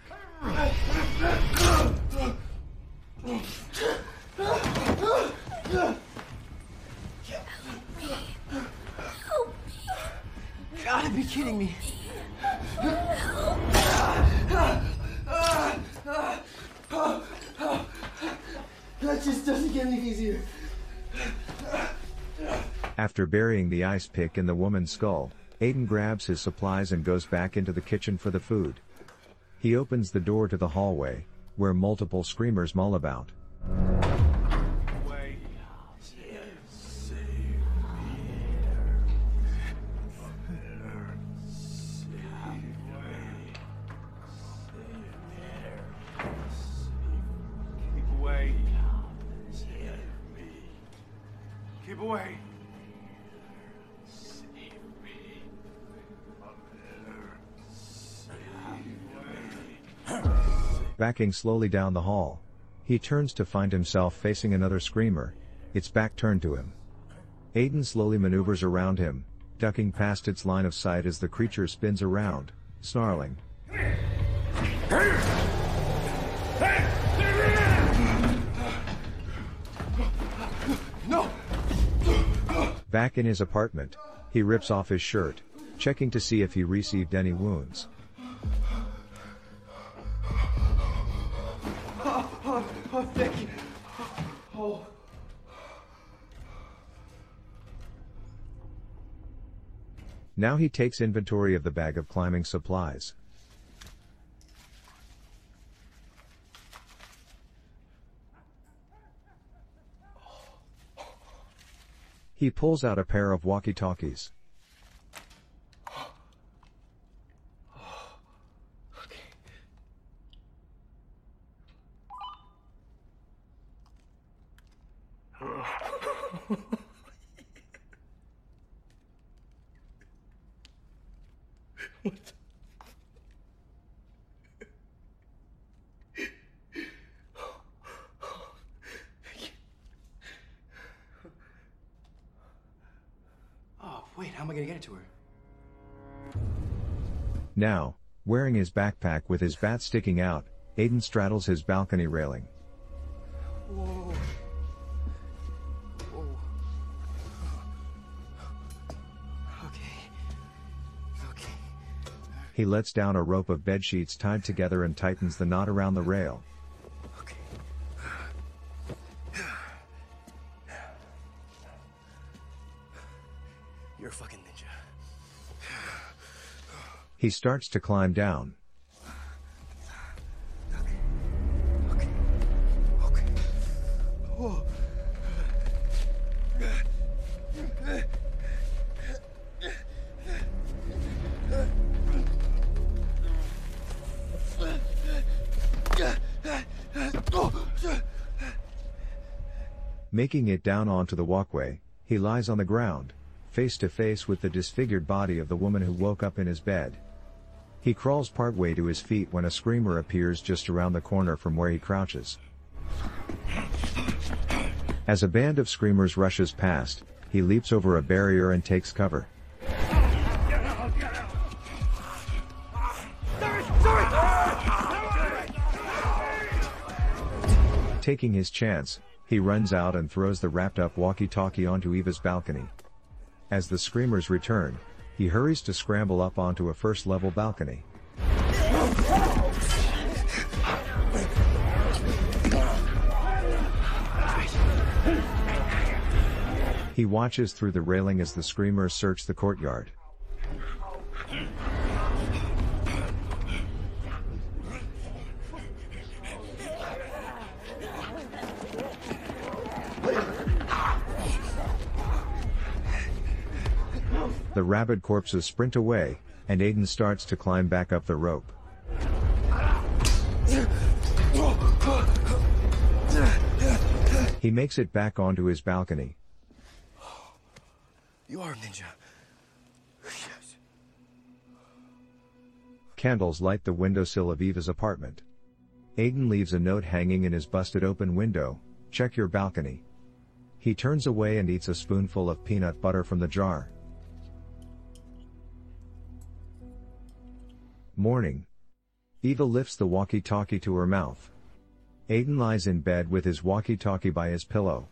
S2: Gotta be kidding me. That just doesn't get any easier.
S1: After burying the ice pick in the woman's skull, Aiden grabs his supplies and goes back into the kitchen for the food. He opens the door to the hallway, where multiple screamers mull about.
S2: Keep away.
S1: Backing slowly down the hall, he turns to find himself facing another screamer, its back turned to him. Aiden slowly maneuvers around him, ducking past its line of sight as the creature spins around, snarling.
S2: No!
S1: Back in his apartment, he rips off his shirt, checking to see if he received any wounds.
S2: Oh, thank you. Oh.
S1: Now he takes inventory of the bag of climbing supplies. He pulls out a pair of walkie-talkies.
S2: Oh, wait, how am I gonna get it to her?
S1: Now, wearing his backpack with his bat sticking out, Aiden straddles his balcony railing.
S2: Whoa. Whoa. Okay.
S1: He lets down a rope of bed sheets tied together and tightens the knot around the rail.
S2: You're a fucking ninja.
S1: He starts to climb down.
S2: Whoa.
S1: Making it down onto the walkway, he lies on the ground, face to face with the disfigured body of the woman who woke up in his bed. He crawls partway to his feet when a screamer appears just around the corner from where he crouches. As a band of screamers rushes past, he leaps over a barrier and takes cover. Taking his chance, he runs out and throws the wrapped-up walkie-talkie onto Eva's balcony. As the screamers return, he hurries to scramble up onto a first-level balcony. He watches through the railing as the screamers search the courtyard. The rabid corpses sprint away, and Aiden starts to climb back up the rope. He makes it back onto his balcony.
S2: You are a ninja. Yes.
S1: Candles light the windowsill of Eva's apartment. Aiden leaves a note hanging in his busted open window, "Check your balcony." He turns away and eats a spoonful of peanut butter from the jar. Morning. Eva lifts the walkie-talkie to her mouth. Aiden lies in bed with his walkie-talkie by his pillow.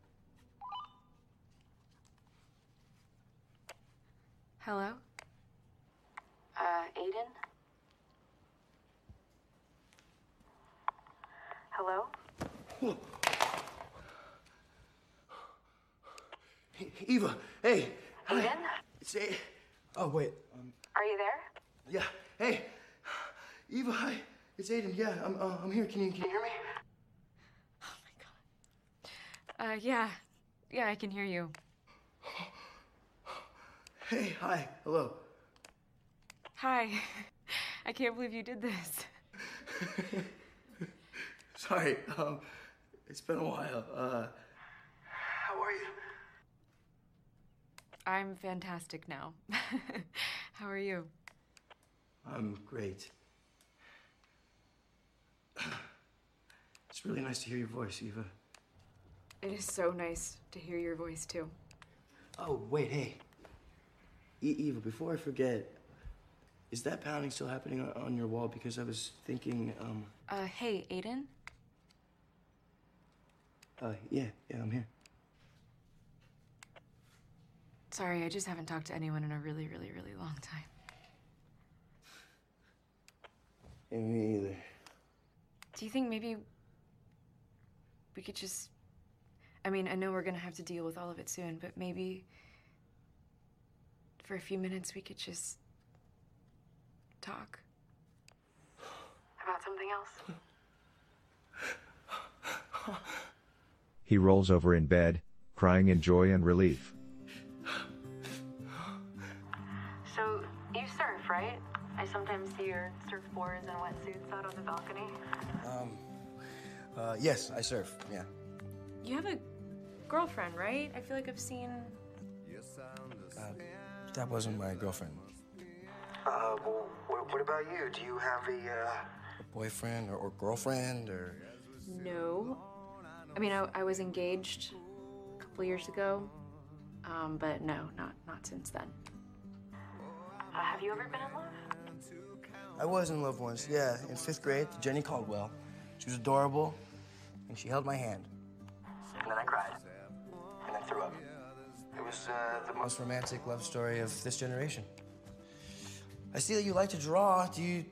S11: Hello? Aiden? Hello?
S2: Eva, hey.
S11: Aiden?
S2: It's A. Oh, wait.
S11: Are you there?
S2: Yeah. Hey. Eva, hi. It's Aiden. Yeah, I'm here. Can you hear me?
S11: Yeah, I can hear you.
S2: Hey, hi. Hello.
S11: Hi. I can't believe you did this.
S2: Sorry. It's been a while. How are you?
S11: I'm fantastic now. How are you?
S2: I'm great.
S9: It's really nice to hear your voice, Eva.
S13: It is so nice to hear your voice, too.
S9: Oh, wait, hey. Eva, before I forget, is that pounding still happening on your wall? Because I was thinking,
S13: Hey, Aiden?
S9: Yeah, I'm here.
S13: Sorry, I just haven't talked to anyone in a really, really, really long time.
S9: Yeah, me either.
S13: Do you think maybe we could just... I mean, I know we're gonna have to deal with all of it soon, but maybe for a few minutes we could just talk about something else?
S1: He rolls over in bed, crying in joy and relief.
S13: So, you surf, right? I sometimes see your surfboards and wetsuits out on the balcony.
S9: Yes, I surf, yeah.
S13: You have a girlfriend, right? I feel like I've seen...
S9: That wasn't my girlfriend. Well, what about you? Do you have a boyfriend or girlfriend, or...?
S13: No. I mean, I was engaged a couple years ago, but no, not since then. Have you ever been in love?
S9: I was in love once, yeah, in 5th grade, Jenny Caldwell. She was adorable, and she held my hand. And then I cried, and then threw up. It was the most romantic love story of this generation. I see that you like to draw. Do you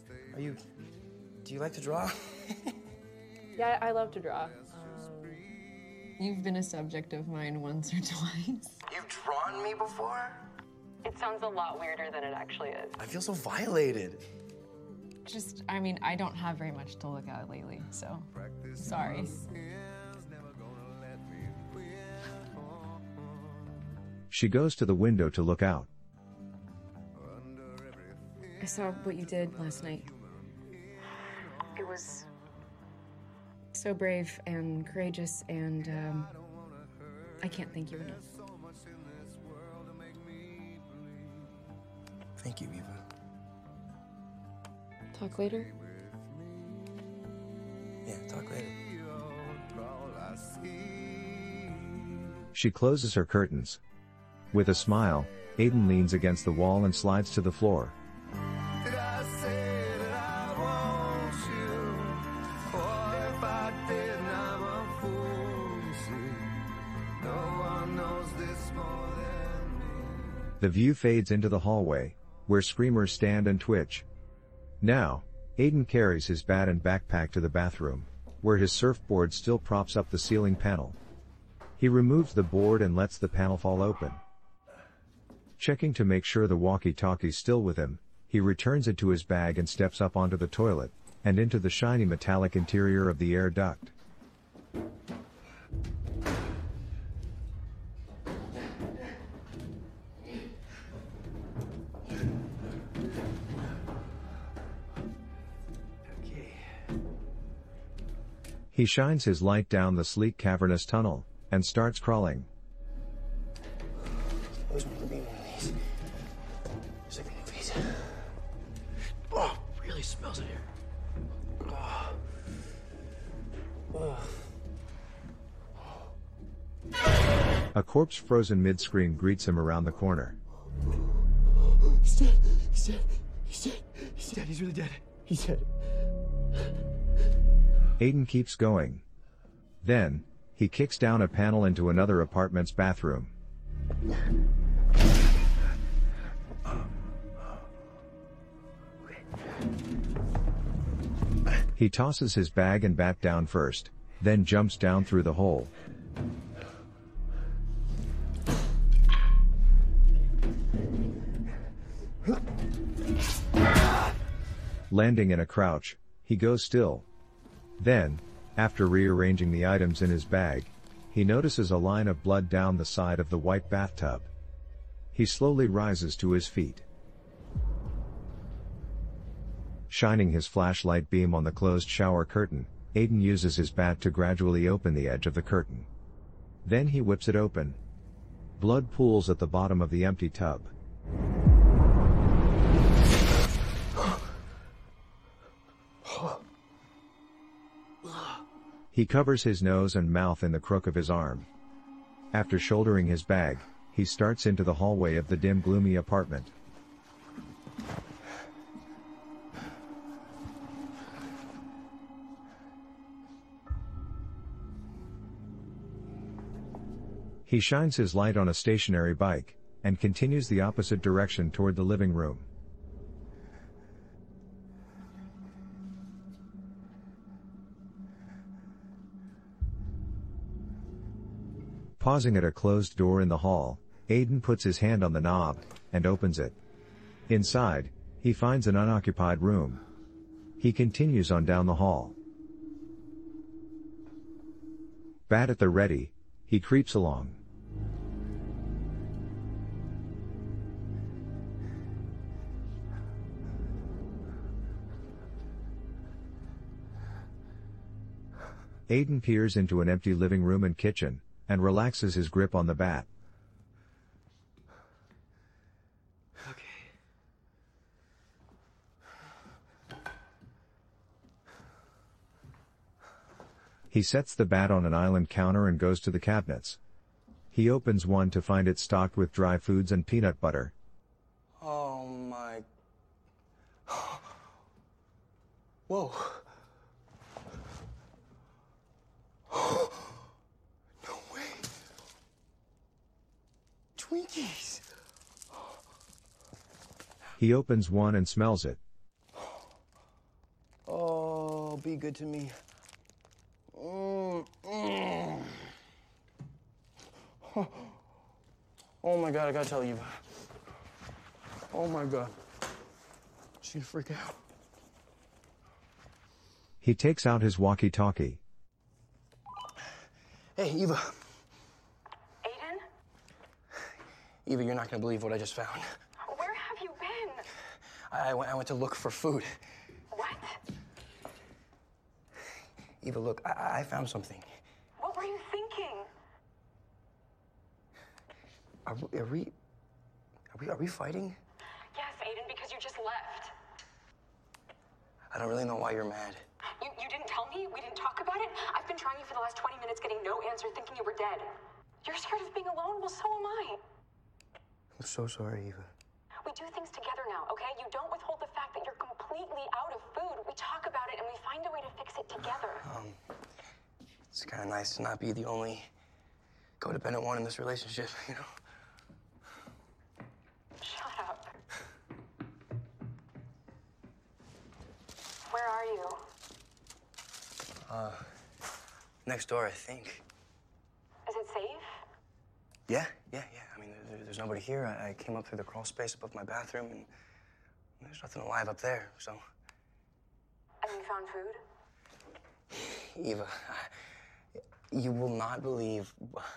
S9: like to draw?
S13: Yeah, I love to draw. You've been a subject of mine once or twice.
S9: You've drawn me before?
S13: It sounds a lot weirder than it actually is.
S9: I feel so violated.
S13: Just, I mean, I don't have very much to look at lately, so sorry.
S1: She goes to the window to look out.
S13: I saw what you did last night. It was so brave and courageous, and I can't thank you enough.
S9: Thank you, Eva.
S13: Talk later?
S9: Yeah, talk later.
S1: She closes her curtains. With a smile, Aiden leans against the wall and slides to the floor. The view fades into the hallway, where screamers stand and twitch. Now, Aiden carries his bat and backpack to the bathroom, where his surfboard still props up the ceiling panel. He removes the board and lets the panel fall open. Checking to make sure the walkie-talkie's still with him, he returns it to his bag and steps up onto the toilet, and into the shiny metallic interior of the air duct. He shines his light down the sleek cavernous tunnel, and starts crawling.
S9: Always wanted to be one of these. Just like the movies. Oh, really smells in here.
S1: A corpse frozen mid-screen greets him around the corner.
S2: He's dead. He's dead. He's dead. He's dead. He's really dead. He's dead.
S1: Aiden keeps going. Then, he kicks down a panel into another apartment's bathroom. He tosses his bag and bat down first, then jumps down through the hole. Landing in a crouch, he goes still. Then, after rearranging the items in his bag, he notices a line of blood down the side of the white bathtub. He slowly rises to his feet. Shining his flashlight beam on the closed shower curtain, Aiden uses his bat to gradually open the edge of the curtain. Then he whips it open. Blood pools at the bottom of the empty tub. He covers his nose and mouth in the crook of his arm. After shouldering his bag, he starts into the hallway of the dim, gloomy apartment. He shines his light on a stationary bike, and continues the opposite direction toward the living room. Pausing at a closed door in the hall, Aiden puts his hand on the knob, and opens it. Inside, he finds an unoccupied room. He continues on down the hall. Bat at the ready, he creeps along. Aiden peers into an empty living room and kitchen, and relaxes his grip on the bat. He sets the bat on an island counter and goes to the cabinets. He opens one to find it stocked with dry foods and peanut butter.
S9: Oh my... Whoa. No way. Twinkies.
S1: He opens one and smells it.
S9: Oh, be good to me. Oh my God, I gotta tell you. Oh my God. She's gonna freak out.
S1: He takes out his walkie-talkie.
S9: Hey, Eva.
S12: Aiden?
S9: Eva, you're not gonna believe what I just found.
S12: Where have you been?
S9: I went to look for food.
S12: What?
S9: Eva, look, I found something.
S12: What were you thinking?
S9: Are we fighting?
S12: Yes, Aiden, because you just left.
S9: I don't really know why you're mad.
S12: You didn't tell me? We didn't talk about it? I've been trying you for the last 20 minutes, getting no answer, thinking you were dead. You're scared of being alone? Well, so am I.
S9: I'm so sorry, Eva.
S12: We do things together now, okay? You don't withhold the fact that you're completely out of food. We talk about it and we find a way to fix it together.
S9: It's kind of nice to not be the only codependent one in this relationship, you know?
S12: Shut up. Where are you?
S9: Next door, I think.
S12: Is it safe?
S9: Yeah. I mean, there's nobody here. I came up through the crawl space above my bathroom, and there's nothing alive up there, so...
S12: And you found food?
S9: Eva, you will not believe...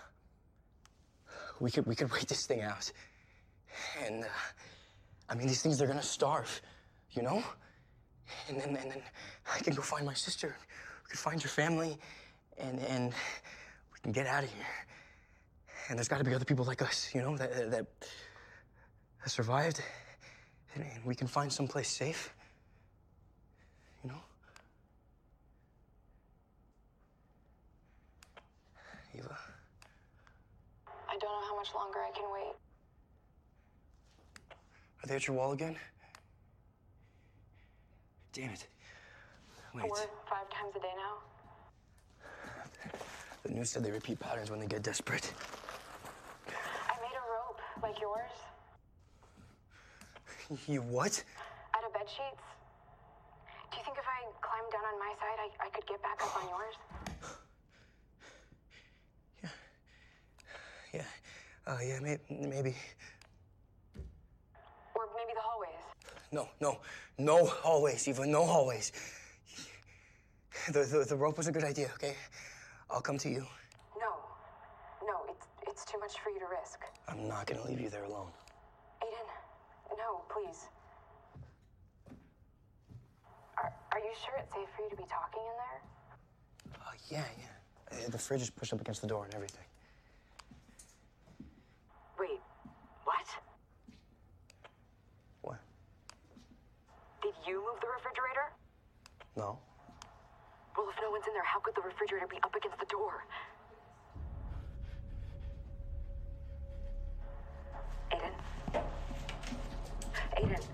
S9: We could wait this thing out. And, I mean, these things, they're gonna starve, you know? And then I can go find my sister. We can find your family, and we can get out of here. And there's got to be other people like us, you know, that survived, and we can find someplace safe, you know? Eva?
S12: I don't know how much longer I can wait.
S9: Are they at your wall again? Damn it. Wait.
S12: 4, 5 times a day now?
S9: The news said they repeat patterns when they get desperate.
S12: I made a rope, like yours.
S9: You what?
S12: Out of bed sheets. Do you think if I climbed down on my side, I could get back up on yours?
S9: Yeah, maybe.
S12: Or maybe the hallways.
S9: No hallways, Eva, no hallways. The rope was a good idea, okay? I'll come to you.
S12: No, it's too much for you to risk.
S9: I'm not gonna leave you there alone.
S12: Aiden, no, please. Are you sure it's safe for you to be talking in there?
S9: Yeah. The fridge is pushed up against the door and everything.
S12: Wait, what?
S9: What?
S12: Did you move the refrigerator?
S9: No.
S14: Well, if no one's in there, how could the refrigerator be up against the door? Aiden? Aiden?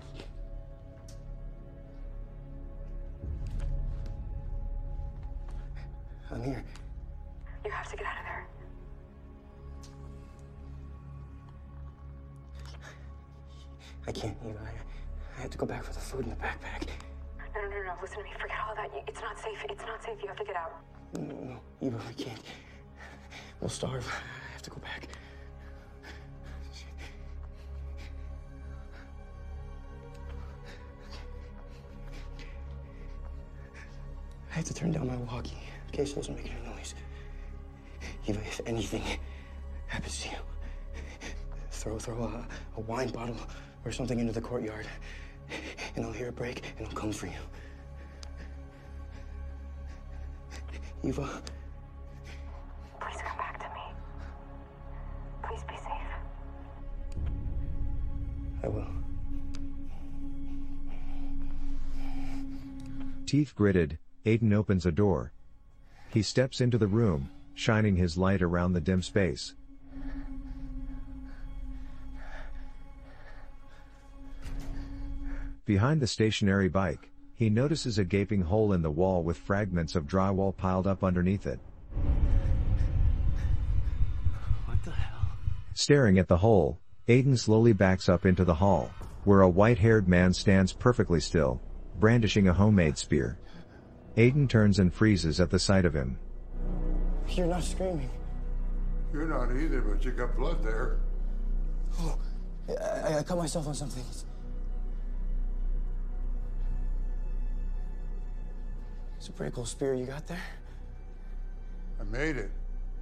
S2: I'm here.
S14: You have to get out of there.
S2: I can't, Eva. I have to go back for the food in the backpack.
S14: No. Listen to me. Forget all that. It's not safe. It's not safe. You have to get out.
S2: No, Eva, we can't. We'll starve. I have to go back. I have to turn down my walkie in case it wasn't making a noise. Eva, if anything happens to you, throw a wine bottle or something into the courtyard, and I'll hear it break, and I'll come for you. Eva.
S14: Please come back to me. Please be safe.
S2: I will.
S1: Teeth gritted, Aiden opens a door. He steps into the room, shining his light around the dim space. Behind the stationary bike, he notices a gaping hole in the wall with fragments of drywall piled up underneath it.
S2: What the hell?
S1: Staring at the hole, Aiden slowly backs up into the hall, where a white-haired man stands perfectly still, brandishing a homemade spear. Aiden turns and freezes at the sight of him.
S2: You're not screaming.
S15: You're not either, but you got blood there.
S2: Oh, I cut myself on something. It's a pretty cool spear you got there.
S15: I made it.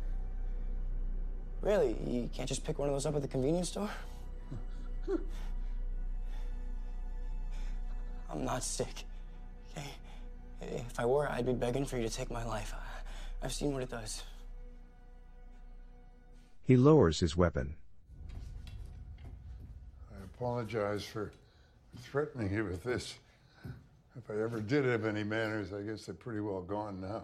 S2: Really? You can't just pick one of those up at the convenience store? I'm not sick, okay? If I were, I'd be begging for you to take my life. I've seen what it does.
S1: He lowers his weapon.
S15: I apologize for threatening you with this. If I ever did have any manners, I guess they're pretty well gone now.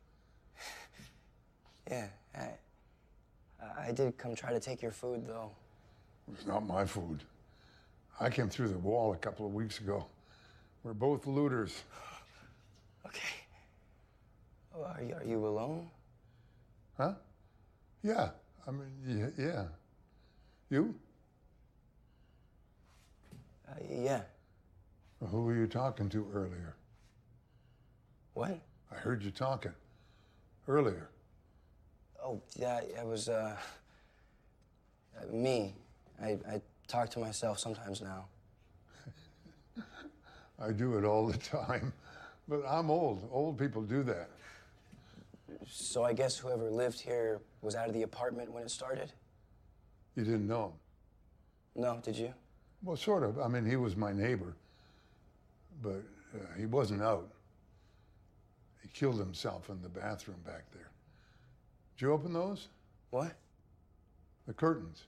S2: Yeah, I did come try to take your food, though.
S15: It's not my food. I came through the wall a couple of weeks ago. We're both looters.
S2: Okay. Oh, are you alone?
S15: Huh? Yeah. I mean, yeah. You?
S2: Yeah.
S15: Well, who were you talking to earlier?
S2: What?
S15: I heard you talking earlier.
S2: Oh, yeah, it was, me. I talk to myself sometimes now.
S15: I do it all the time. But I'm old. Old people do that.
S2: So I guess whoever lived here was out of the apartment when it started?
S15: You didn't know him?
S2: No, did you?
S15: Well, sort of. I mean, he was my neighbor. But he wasn't out. He killed himself in the bathroom back there. Did you open those?
S2: What?
S15: The curtains.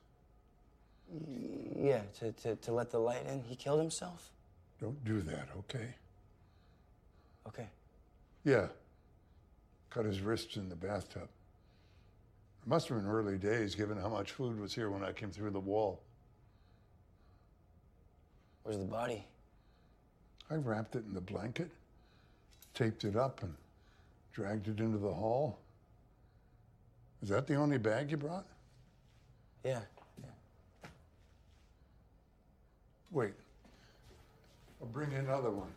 S2: Yeah, to let the light in. He killed himself?
S15: Don't do that, okay?
S2: Okay.
S15: Yeah. Cut his wrists in the bathtub. It must have been early days, given how much food was here when I came through the wall.
S2: Where's the body?
S15: I wrapped it in the blanket, taped it up, and dragged it into the hall. Is that the only bag you brought?
S2: Yeah.
S15: Wait. I'll bring you another one.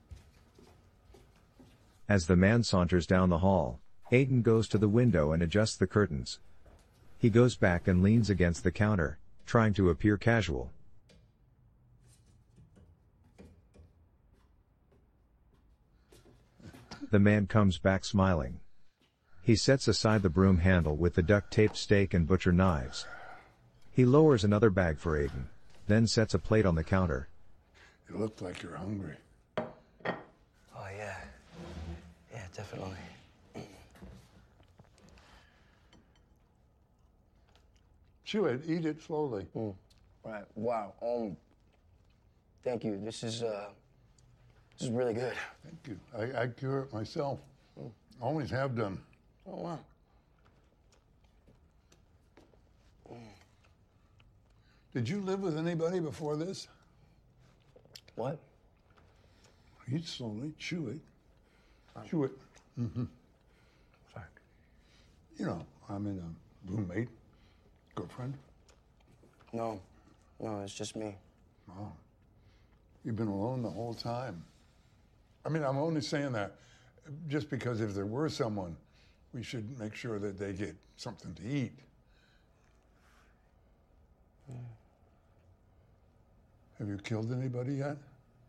S1: As the man saunters down the hall, Aiden goes to the window and adjusts the curtains. He goes back and leans against the counter, trying to appear casual. The man comes back smiling. He sets aside the broom handle with the duct-taped steak and butcher knives. He lowers another bag for Aiden, then sets a plate on the counter.
S15: You look like you're hungry.
S2: Oh, yeah. Yeah, definitely.
S15: Chew it, eat it slowly.
S2: Right, wow. Thank you. This is really good.
S15: Thank you. I cure it myself. Always have done.
S9: Oh, wow.
S15: Did you live with anybody before this?
S9: What?
S15: Eat slowly, chew it. Chew it. Mm-hmm.
S9: Sorry.
S15: You know, I'm in a roommate, girlfriend.
S9: No, it's just me.
S15: Oh. You've been alone the whole time. I mean, I'm only saying that just because if there were someone, we should make sure that they get something to eat. Have you killed anybody yet?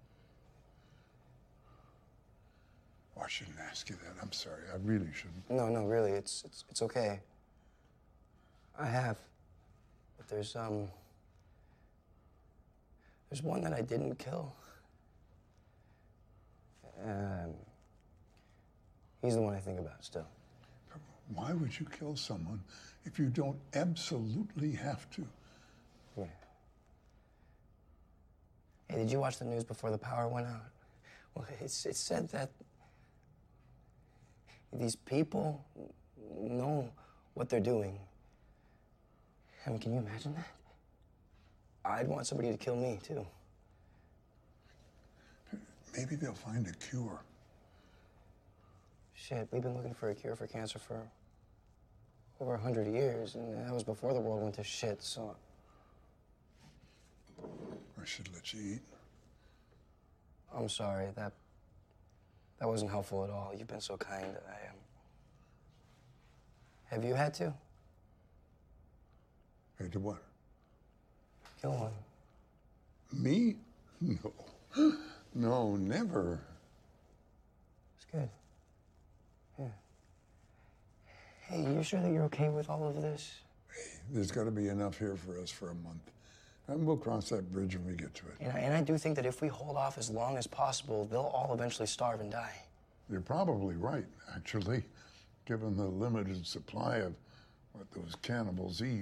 S15: Oh, I shouldn't ask you that. I'm sorry. I really shouldn't.
S9: No, really, it's okay. I have. But there's one that I didn't kill. He's the one I think about still.
S15: Why would you kill someone if you don't absolutely have to?
S9: Yeah. Hey, did you watch the news before the power went out? Well, it said that these people know what they're doing. I mean, can you imagine that? I'd want somebody to kill me, too.
S15: Maybe they'll find a cure.
S9: Shit, we've been looking for a cure for cancer for over 100 years, and that was before the world went to shit, so...
S15: I should let you eat.
S9: I'm sorry, that wasn't helpful at all. You've been so kind. Have you had to?
S15: Had to what?
S9: Kill one.
S15: Me? No. No, never.
S9: It's good. Yeah. Hey, you sure that you're okay with all of this?
S15: Hey, there's got to be enough here for us for a month. And we'll cross that bridge when we get to it.
S9: And I do think that if we hold off as long as possible, they'll all eventually starve and die.
S15: You're probably right, actually, given the limited supply of what those cannibals eat.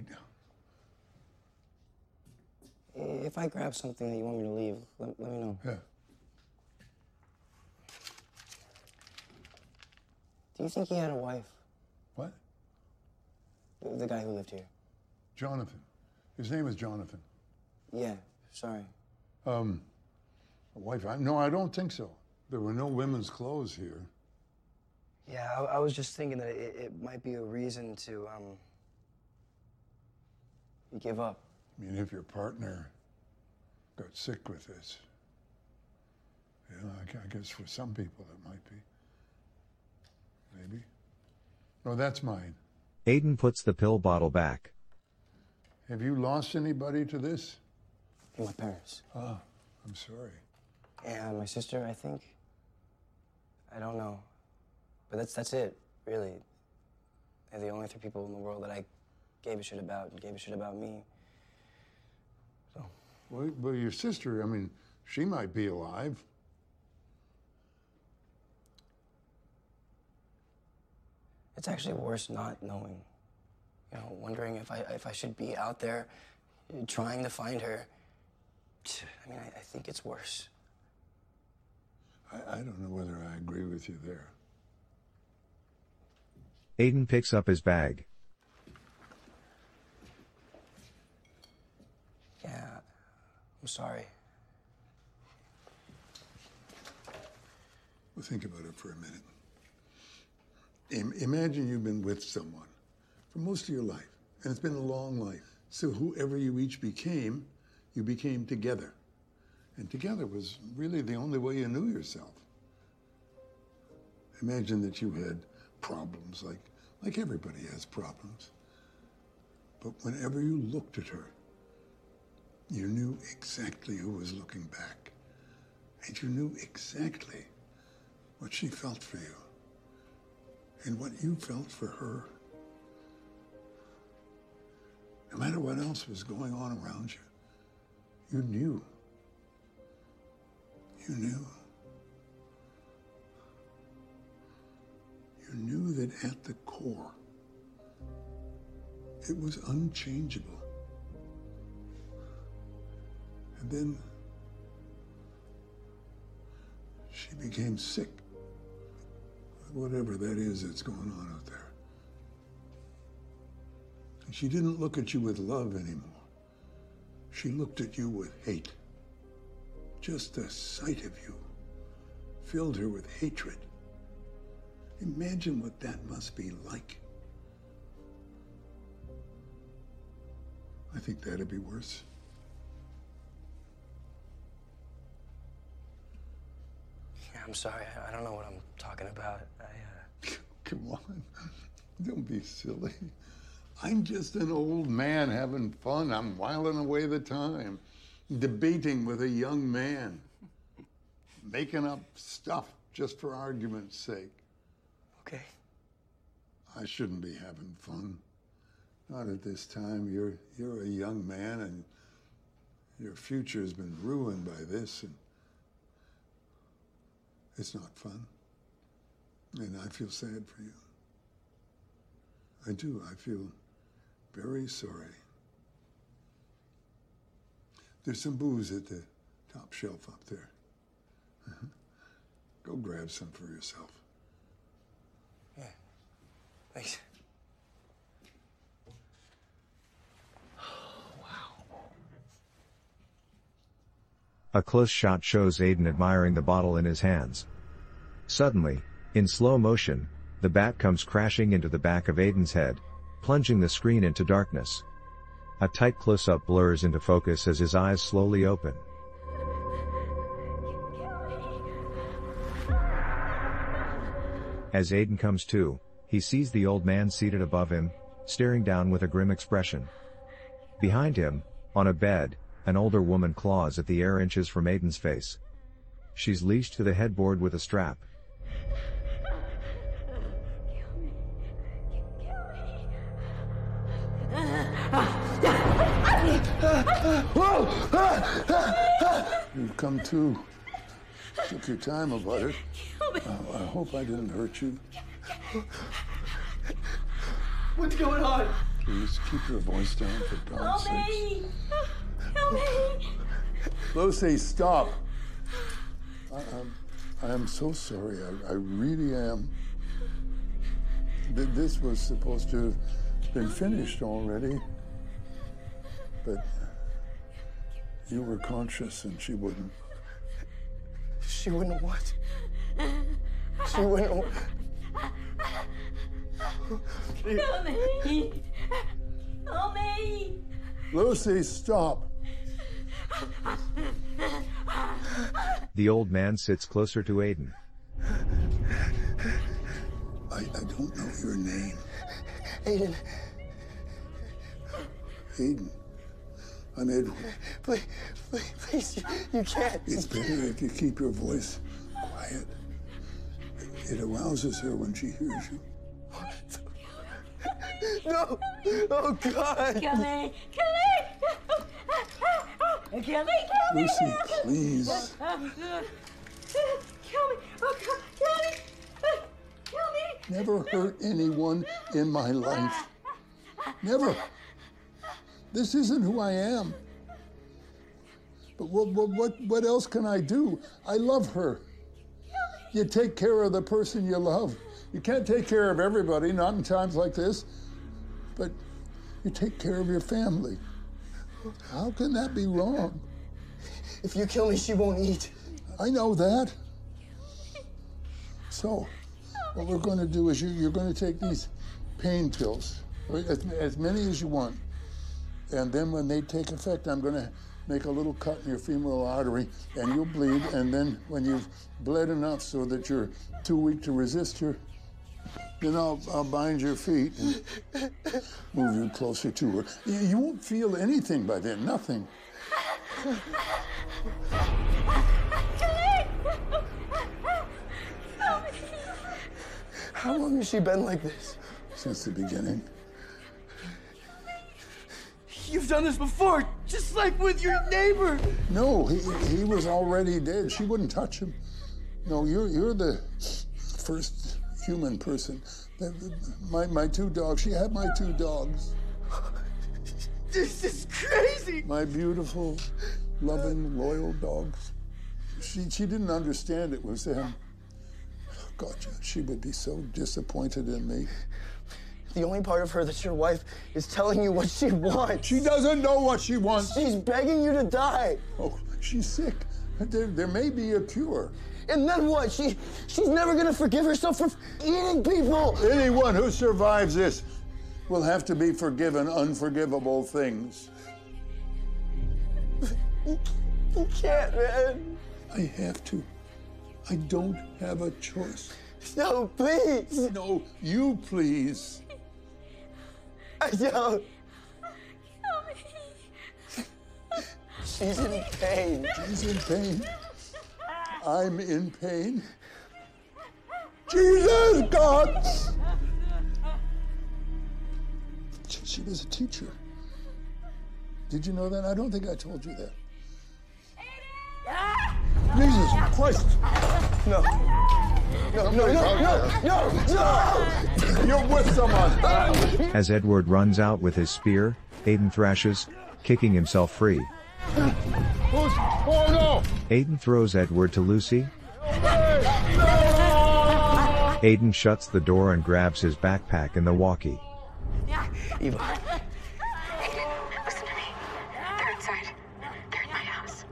S9: If I grab something that you want me to leave, let me know.
S15: Yeah.
S9: Do you think he had a wife?
S15: What?
S9: The guy who lived here.
S15: Jonathan. His name is Jonathan.
S9: Yeah, sorry.
S15: A wife? No, I don't think so. There were no women's clothes here.
S9: Yeah, I was just thinking that it might be a reason to, give up.
S15: I mean, if your partner got sick with this, you know, I guess for some people it might be. Maybe. No, that's mine.
S1: Aiden puts the pill bottle back.
S15: Have you lost anybody to this?
S9: My parents.
S15: Oh, I'm sorry.
S9: Yeah, my sister, I think. I don't know. But that's it, really. They're the only 3 people in the world that I gave a shit about and gave a shit about me. So.
S15: Well, your sister, I mean, she might be alive.
S9: It's actually worse not knowing. You know, wondering if I should be out there trying to find her. I mean, I think it's worse.
S15: I don't know whether I agree with you there.
S1: Aiden picks up his bag.
S9: Yeah, I'm sorry.
S15: Well, think about it for a minute. Imagine you've been with someone for most of your life, and it's been a long life. So whoever you each became, you became together. And together was really the only way you knew yourself. Imagine that you had problems, like everybody has problems. But whenever you looked at her, you knew exactly who was looking back. And you knew exactly what she felt for you and what you felt for her. No matter what else was going on around you, you knew. You knew. You knew that at the core, it was unchangeable. And then she became sick. whatever that is that's going on out there. And she didn't look at you with love anymore. She looked at you with hate. Just the sight of you filled her with hatred. Imagine what that must be like. I think that'd be worse.
S9: Yeah, I'm sorry. I don't know what I'm talking about.
S15: Come on. Don't be silly. I'm just an old man having fun. I'm whiling away the time, debating with a young man, making up stuff just for argument's sake.
S9: Okay.
S15: I shouldn't be having fun. Not at this time. You're a young man, and your future's been ruined by this, and it's not fun. And I feel sad for you. I do. I feel very sorry. There's some booze at the top shelf up there. Go grab some for yourself.
S9: Yeah. Thanks.
S1: A close shot shows Aiden admiring the bottle in his hands. Suddenly, in slow motion, the bat comes crashing into the back of Aiden's head, plunging the screen into darkness. A tight close-up blurs into focus as his eyes slowly open. As Aiden comes to, he sees the old man seated above him, staring down with a grim expression. Behind him, on a bed, an older woman claws at the air inches from Aiden's face. She's leashed to the headboard with a strap.
S15: You've come to. Took your time about it. I hope I didn't hurt you.
S2: What's going on?
S15: Please keep your voice down for God's sake.
S2: Help me! Help me!
S15: Lucy, stop. I am so sorry. I really am. This was supposed to have been finished already. But you were conscious and she wouldn't.
S2: She wouldn't what? She wouldn't.
S16: Help me! Help me!
S15: Lucy, stop.
S1: The old man sits closer to Aiden.
S15: I don't know your name.
S2: Aiden.
S15: Aiden. I'm Edward.
S2: Please, you can't.
S15: It's better if you keep your voice quiet. It arouses her when she hears you.
S2: No! Oh, God!
S16: Kill me! Kill me! Kill me! Kill me!
S15: Lucy, please.
S16: Kill me! Oh, God! Kill me! Kill me!
S15: Never hurt anyone in my life. Never. This isn't who I am. But what else can I do? I love her. You take care of the person you love. You can't take care of everybody, not in times like this. But you take care of your family. How can that be wrong?
S2: If you kill me, she won't eat.
S15: I know that. So, what we're going to do is you're going to take these pain pills, as many as you want. And then when they take effect, I'm going to make a little cut in your femoral artery, and you'll bleed. And then when you've bled enough so that you're too weak to resist her, then I'll bind your feet and move you closer to her. You won't feel anything by then, nothing.
S2: How long has she been like this?
S15: Since the beginning.
S2: You've done this before, just like with your neighbor.
S15: No, he was already dead. She wouldn't touch him. No, you're the first human person. My two dogs. She had my two dogs.
S2: This is crazy.
S15: My beautiful, loving, loyal dogs. She didn't understand it was them. God, she would be so disappointed in me.
S2: The only part of her that's your wife is telling you what she wants.
S15: She doesn't know what she wants.
S2: She's begging you to die.
S15: Oh, she's sick. There may be a cure.
S2: And then what? She's never gonna forgive herself for eating people.
S15: Anyone who survives this will have to be forgiven unforgivable things.
S2: You can't, man.
S15: I have to. I don't have a choice.
S2: No, please.
S15: No, you please.
S2: I don't. She's in pain.
S15: She's in pain. I'm in pain. Jesus, God! She was a teacher. Did you know that? I don't think I told you that. Jesus Christ!
S2: No. No!
S15: You're with someone!
S1: As Edward runs out with his spear, Aiden thrashes, kicking himself free.
S15: Oh no!
S1: Aiden throws Edward to Lucy. Aiden shuts the door and grabs his backpack and the walkie.
S2: Eva.
S14: Aiden, listen to me. They're inside. They're in my house.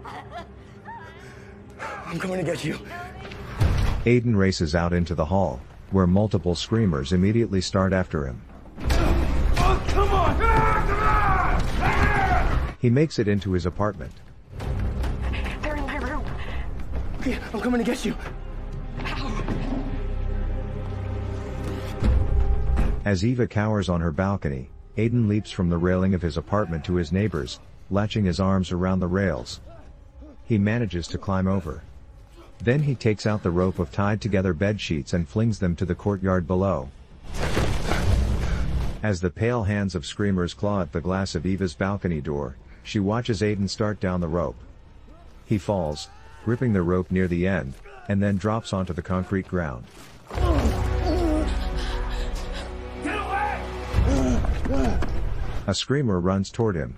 S2: I'm coming to get you.
S1: Aiden races out into the hall, where multiple screamers immediately start after him.
S2: Oh, come on!
S1: He makes it into his apartment.
S14: They're in my room.
S2: Okay, I'm coming to get you.
S1: As Eva cowers on her balcony, Aiden leaps from the railing of his apartment to his neighbors, latching his arms around the rails. He manages to climb over. Then he takes out the rope of tied together bed sheets and flings them to the courtyard below. As the pale hands of screamers claw at the glass of Eva's balcony door, she watches Aiden start down the rope. He falls, gripping the rope near the end, and then drops onto the concrete ground.
S2: Get away!
S1: A screamer runs toward him.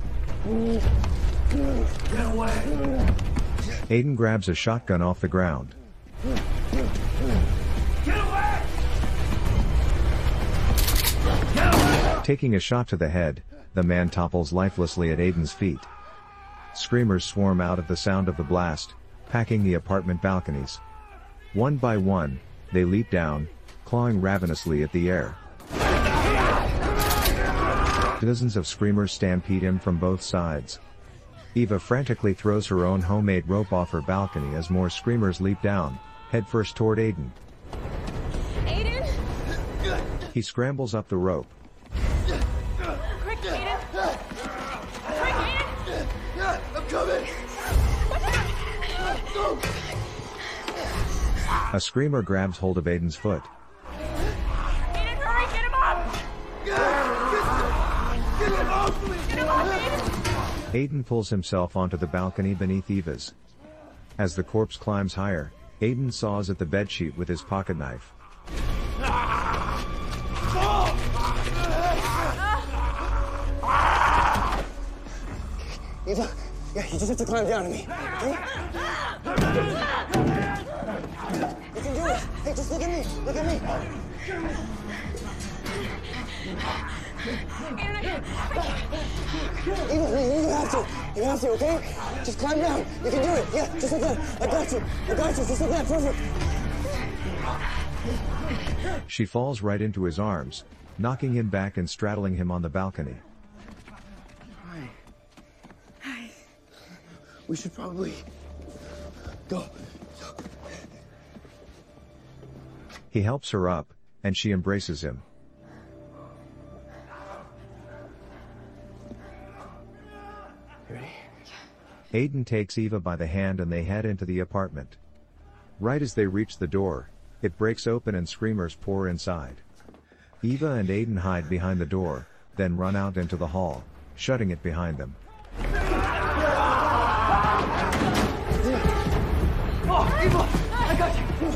S2: Get away!
S1: Aiden grabs a shotgun off the ground.
S2: Get away!
S1: Taking a shot to the head, the man topples lifelessly at Aiden's feet. Screamers swarm out at the sound of the blast, packing the apartment balconies. One by one, they leap down, clawing ravenously at the air. Dozens of screamers stampede him from both sides. Eva frantically throws her own homemade rope off her balcony as more screamers leap down, headfirst toward Aiden.
S16: Aiden!
S1: He scrambles up the rope.
S16: Quick, Aiden! Quick, Aiden!
S2: I'm coming!
S1: A screamer grabs hold of Aiden's foot.
S16: Aiden, hurry! Get him up!
S2: Get him off me!
S16: Get him up, Aiden!
S1: Aiden pulls himself onto the balcony beneath Eva's. As the corpse climbs higher, Aiden saws at the bedsheet with his pocket knife.
S2: Eva, yeah, you just have to climb down to me. Okay? You can do it. Hey, just look at me. Look at me. Eva, you have to. You have to, okay? Just climb down. You can do it. Yeah, just like that. I got you. I got you. Just like that. Perfect.
S1: She falls right into his arms, knocking him back and straddling him on the balcony.
S2: Hi. We should probably go.
S1: He helps her up, and she embraces him.
S2: Ready?
S1: Aiden takes Eva by the hand and they head into the apartment. Right as they reach the door, it breaks open and screamers pour inside. Eva and Aiden hide behind the door, then run out into the hall, shutting it behind them.
S2: Oh, Eva! I got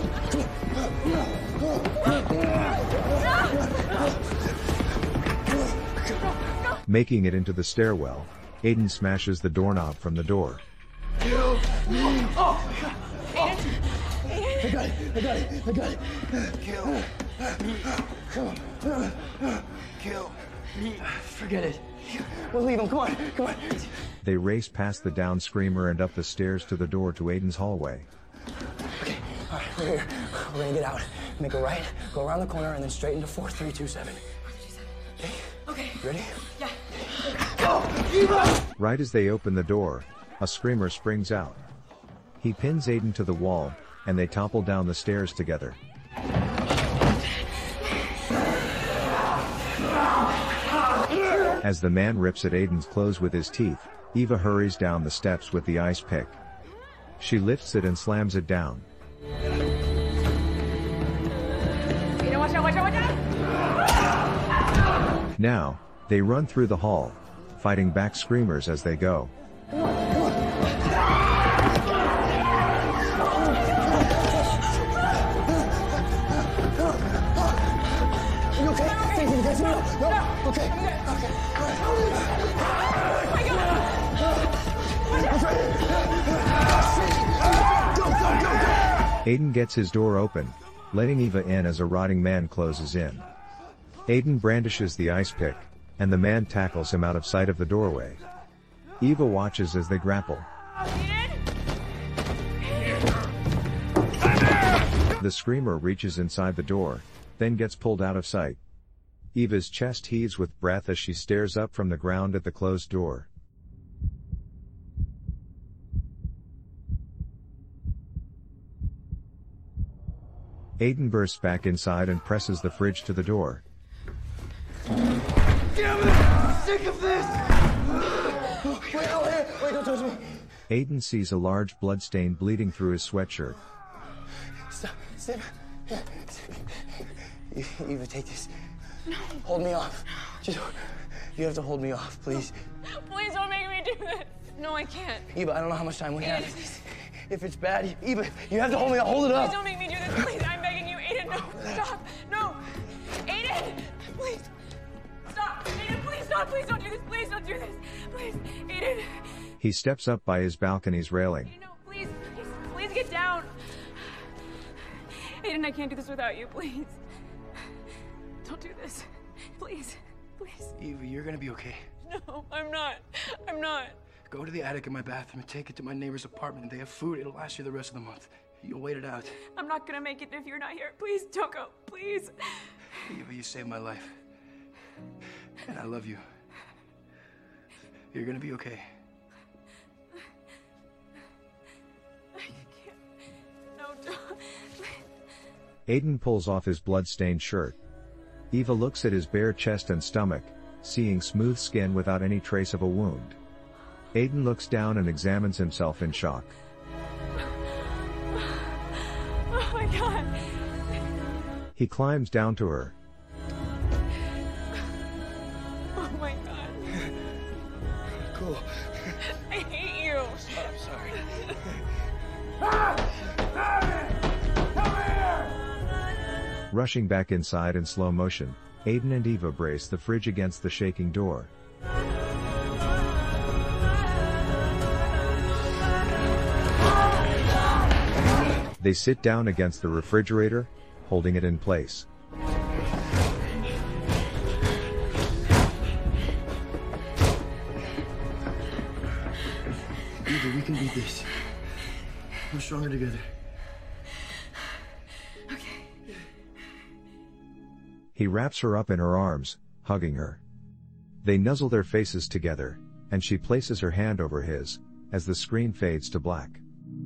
S2: you!
S1: Making it into the stairwell, Aiden smashes the doorknob from the door.
S2: Help me! Oh,
S16: Aiden! Aiden!
S2: I got it. I got it.
S5: Kill me. Kill me.
S2: Forget it. We'll leave him. Come on.
S1: They race past the downed screamer and up the stairs to the door to Aiden's hallway.
S2: Okay, all right, we're here. We're gonna get out. Make a right, go around the corner, and then straight into 4327. Okay? Ready?
S16: Yeah.
S2: Go! Eva!
S1: Right as they open the door, a screamer springs out. He pins Aiden to the wall, and they topple down the stairs together. As the man rips at Aiden's clothes with his teeth, Eva hurries down the steps with the ice pick. She lifts it and slams it down.
S16: Watch out!
S1: Now, they run through the hall, fighting back screamers as they go.
S2: You okay? No. Okay.
S1: Aiden gets his door open, letting Eva in as a rotting man closes in. Aiden brandishes the ice pick, and the man tackles him out of sight of the doorway. Eva watches as they grapple. The screamer reaches inside the door, then gets pulled out of sight. Eva's chest heaves with breath as she stares up from the ground at the closed door. Aiden bursts back inside and presses the fridge to the door.
S2: Damn it! I'm sick of this! Wait, don't touch me.
S1: Aiden sees a large bloodstain bleeding through his sweatshirt.
S2: Stop. Eva, take this. No. Hold me off. You have to hold me off, please.
S16: Please don't make me do this. No, I can't.
S2: Eva, I don't know how much time we have. If it's bad, Eva, you have to hold me off. Hold it up.
S16: Please don't make me do this. Please, I'm begging you. Aiden, no. Stop. No. Aiden, please. Stop. Aiden, please stop. Please don't do this. Please don't do this. Please. Aiden.
S1: He steps up by his balcony's railing.
S16: Aiden, no, please get down. Aiden, I can't do this without you. Please. Don't do this. Please.
S2: Eva, you're gonna be okay.
S16: No, I'm not.
S2: Go to the attic in my bathroom and take it to my neighbor's apartment. They have food. It'll last you the rest of the month. You'll wait it out.
S16: I'm not gonna make it if you're not here. Please don't go. Please.
S2: Eva, you saved my life. And I love you. You're gonna be okay.
S16: I can't. No, don't.
S1: Aiden pulls off his blood-stained shirt. Eva looks at his bare chest and stomach, seeing smooth skin without any trace of a wound. Aiden looks down and examines himself in shock.
S16: Oh my God.
S1: He climbs down to her.
S16: Oh my God.
S2: Cool.
S16: I hate you.
S2: I'm sorry.
S1: Rushing back inside in slow motion, Aiden and Eva brace the fridge against the shaking door. They sit down against the refrigerator, holding it in place.
S2: Eva, we can beat this. We're stronger together.
S1: He wraps her up in her arms, hugging her. They nuzzle their faces together, and she places her hand over his, as the screen fades to black.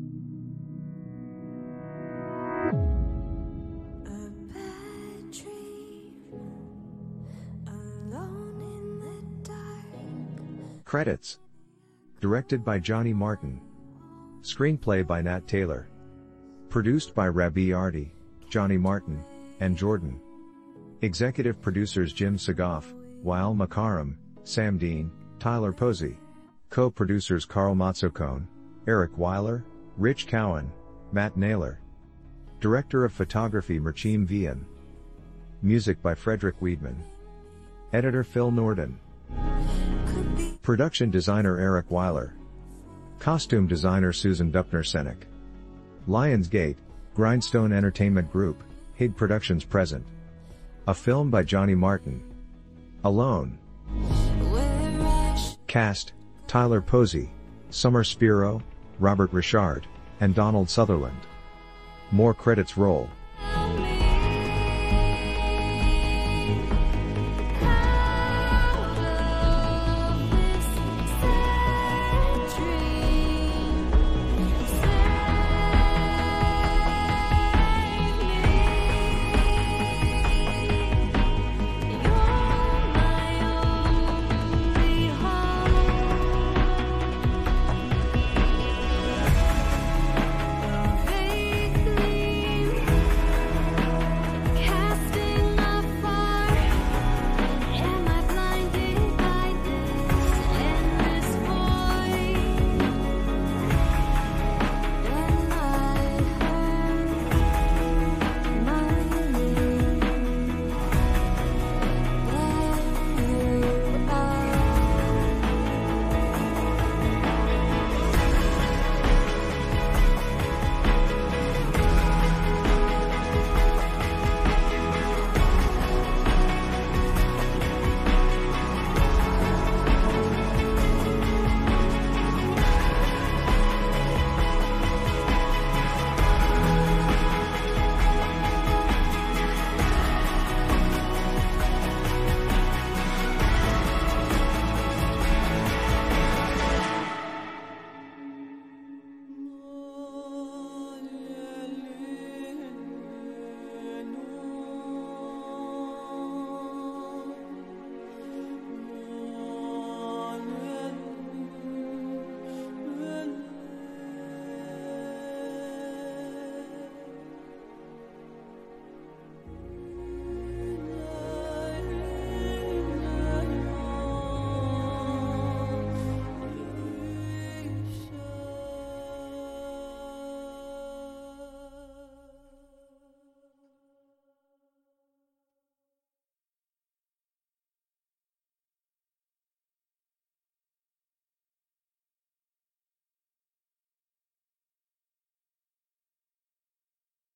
S1: Credits. Directed by Johnny Martin. Screenplay by Nat Taylor. Produced by Rabi Arti, Johnny Martin, and Jordan. Executive producers Jim Sagoff, Wael Makaram, Sam Dean, Tyler Posey. Co-producers Carl Matsokone, Eric Weiler, Rich Cowan, Matt Naylor. Director of Photography Merchim Vian. Music by Frederick Weidman. Editor Phil Norden. Production designer Eric Weiler. Costume designer Susan Dupner-Senek. Lionsgate, Grindstone Entertainment Group, Hague Productions present. A film by Johnny Martin. Alone. Cast, Tyler Posey, Summer Spiro, Robert Richard, and Donald Sutherland. More credits roll.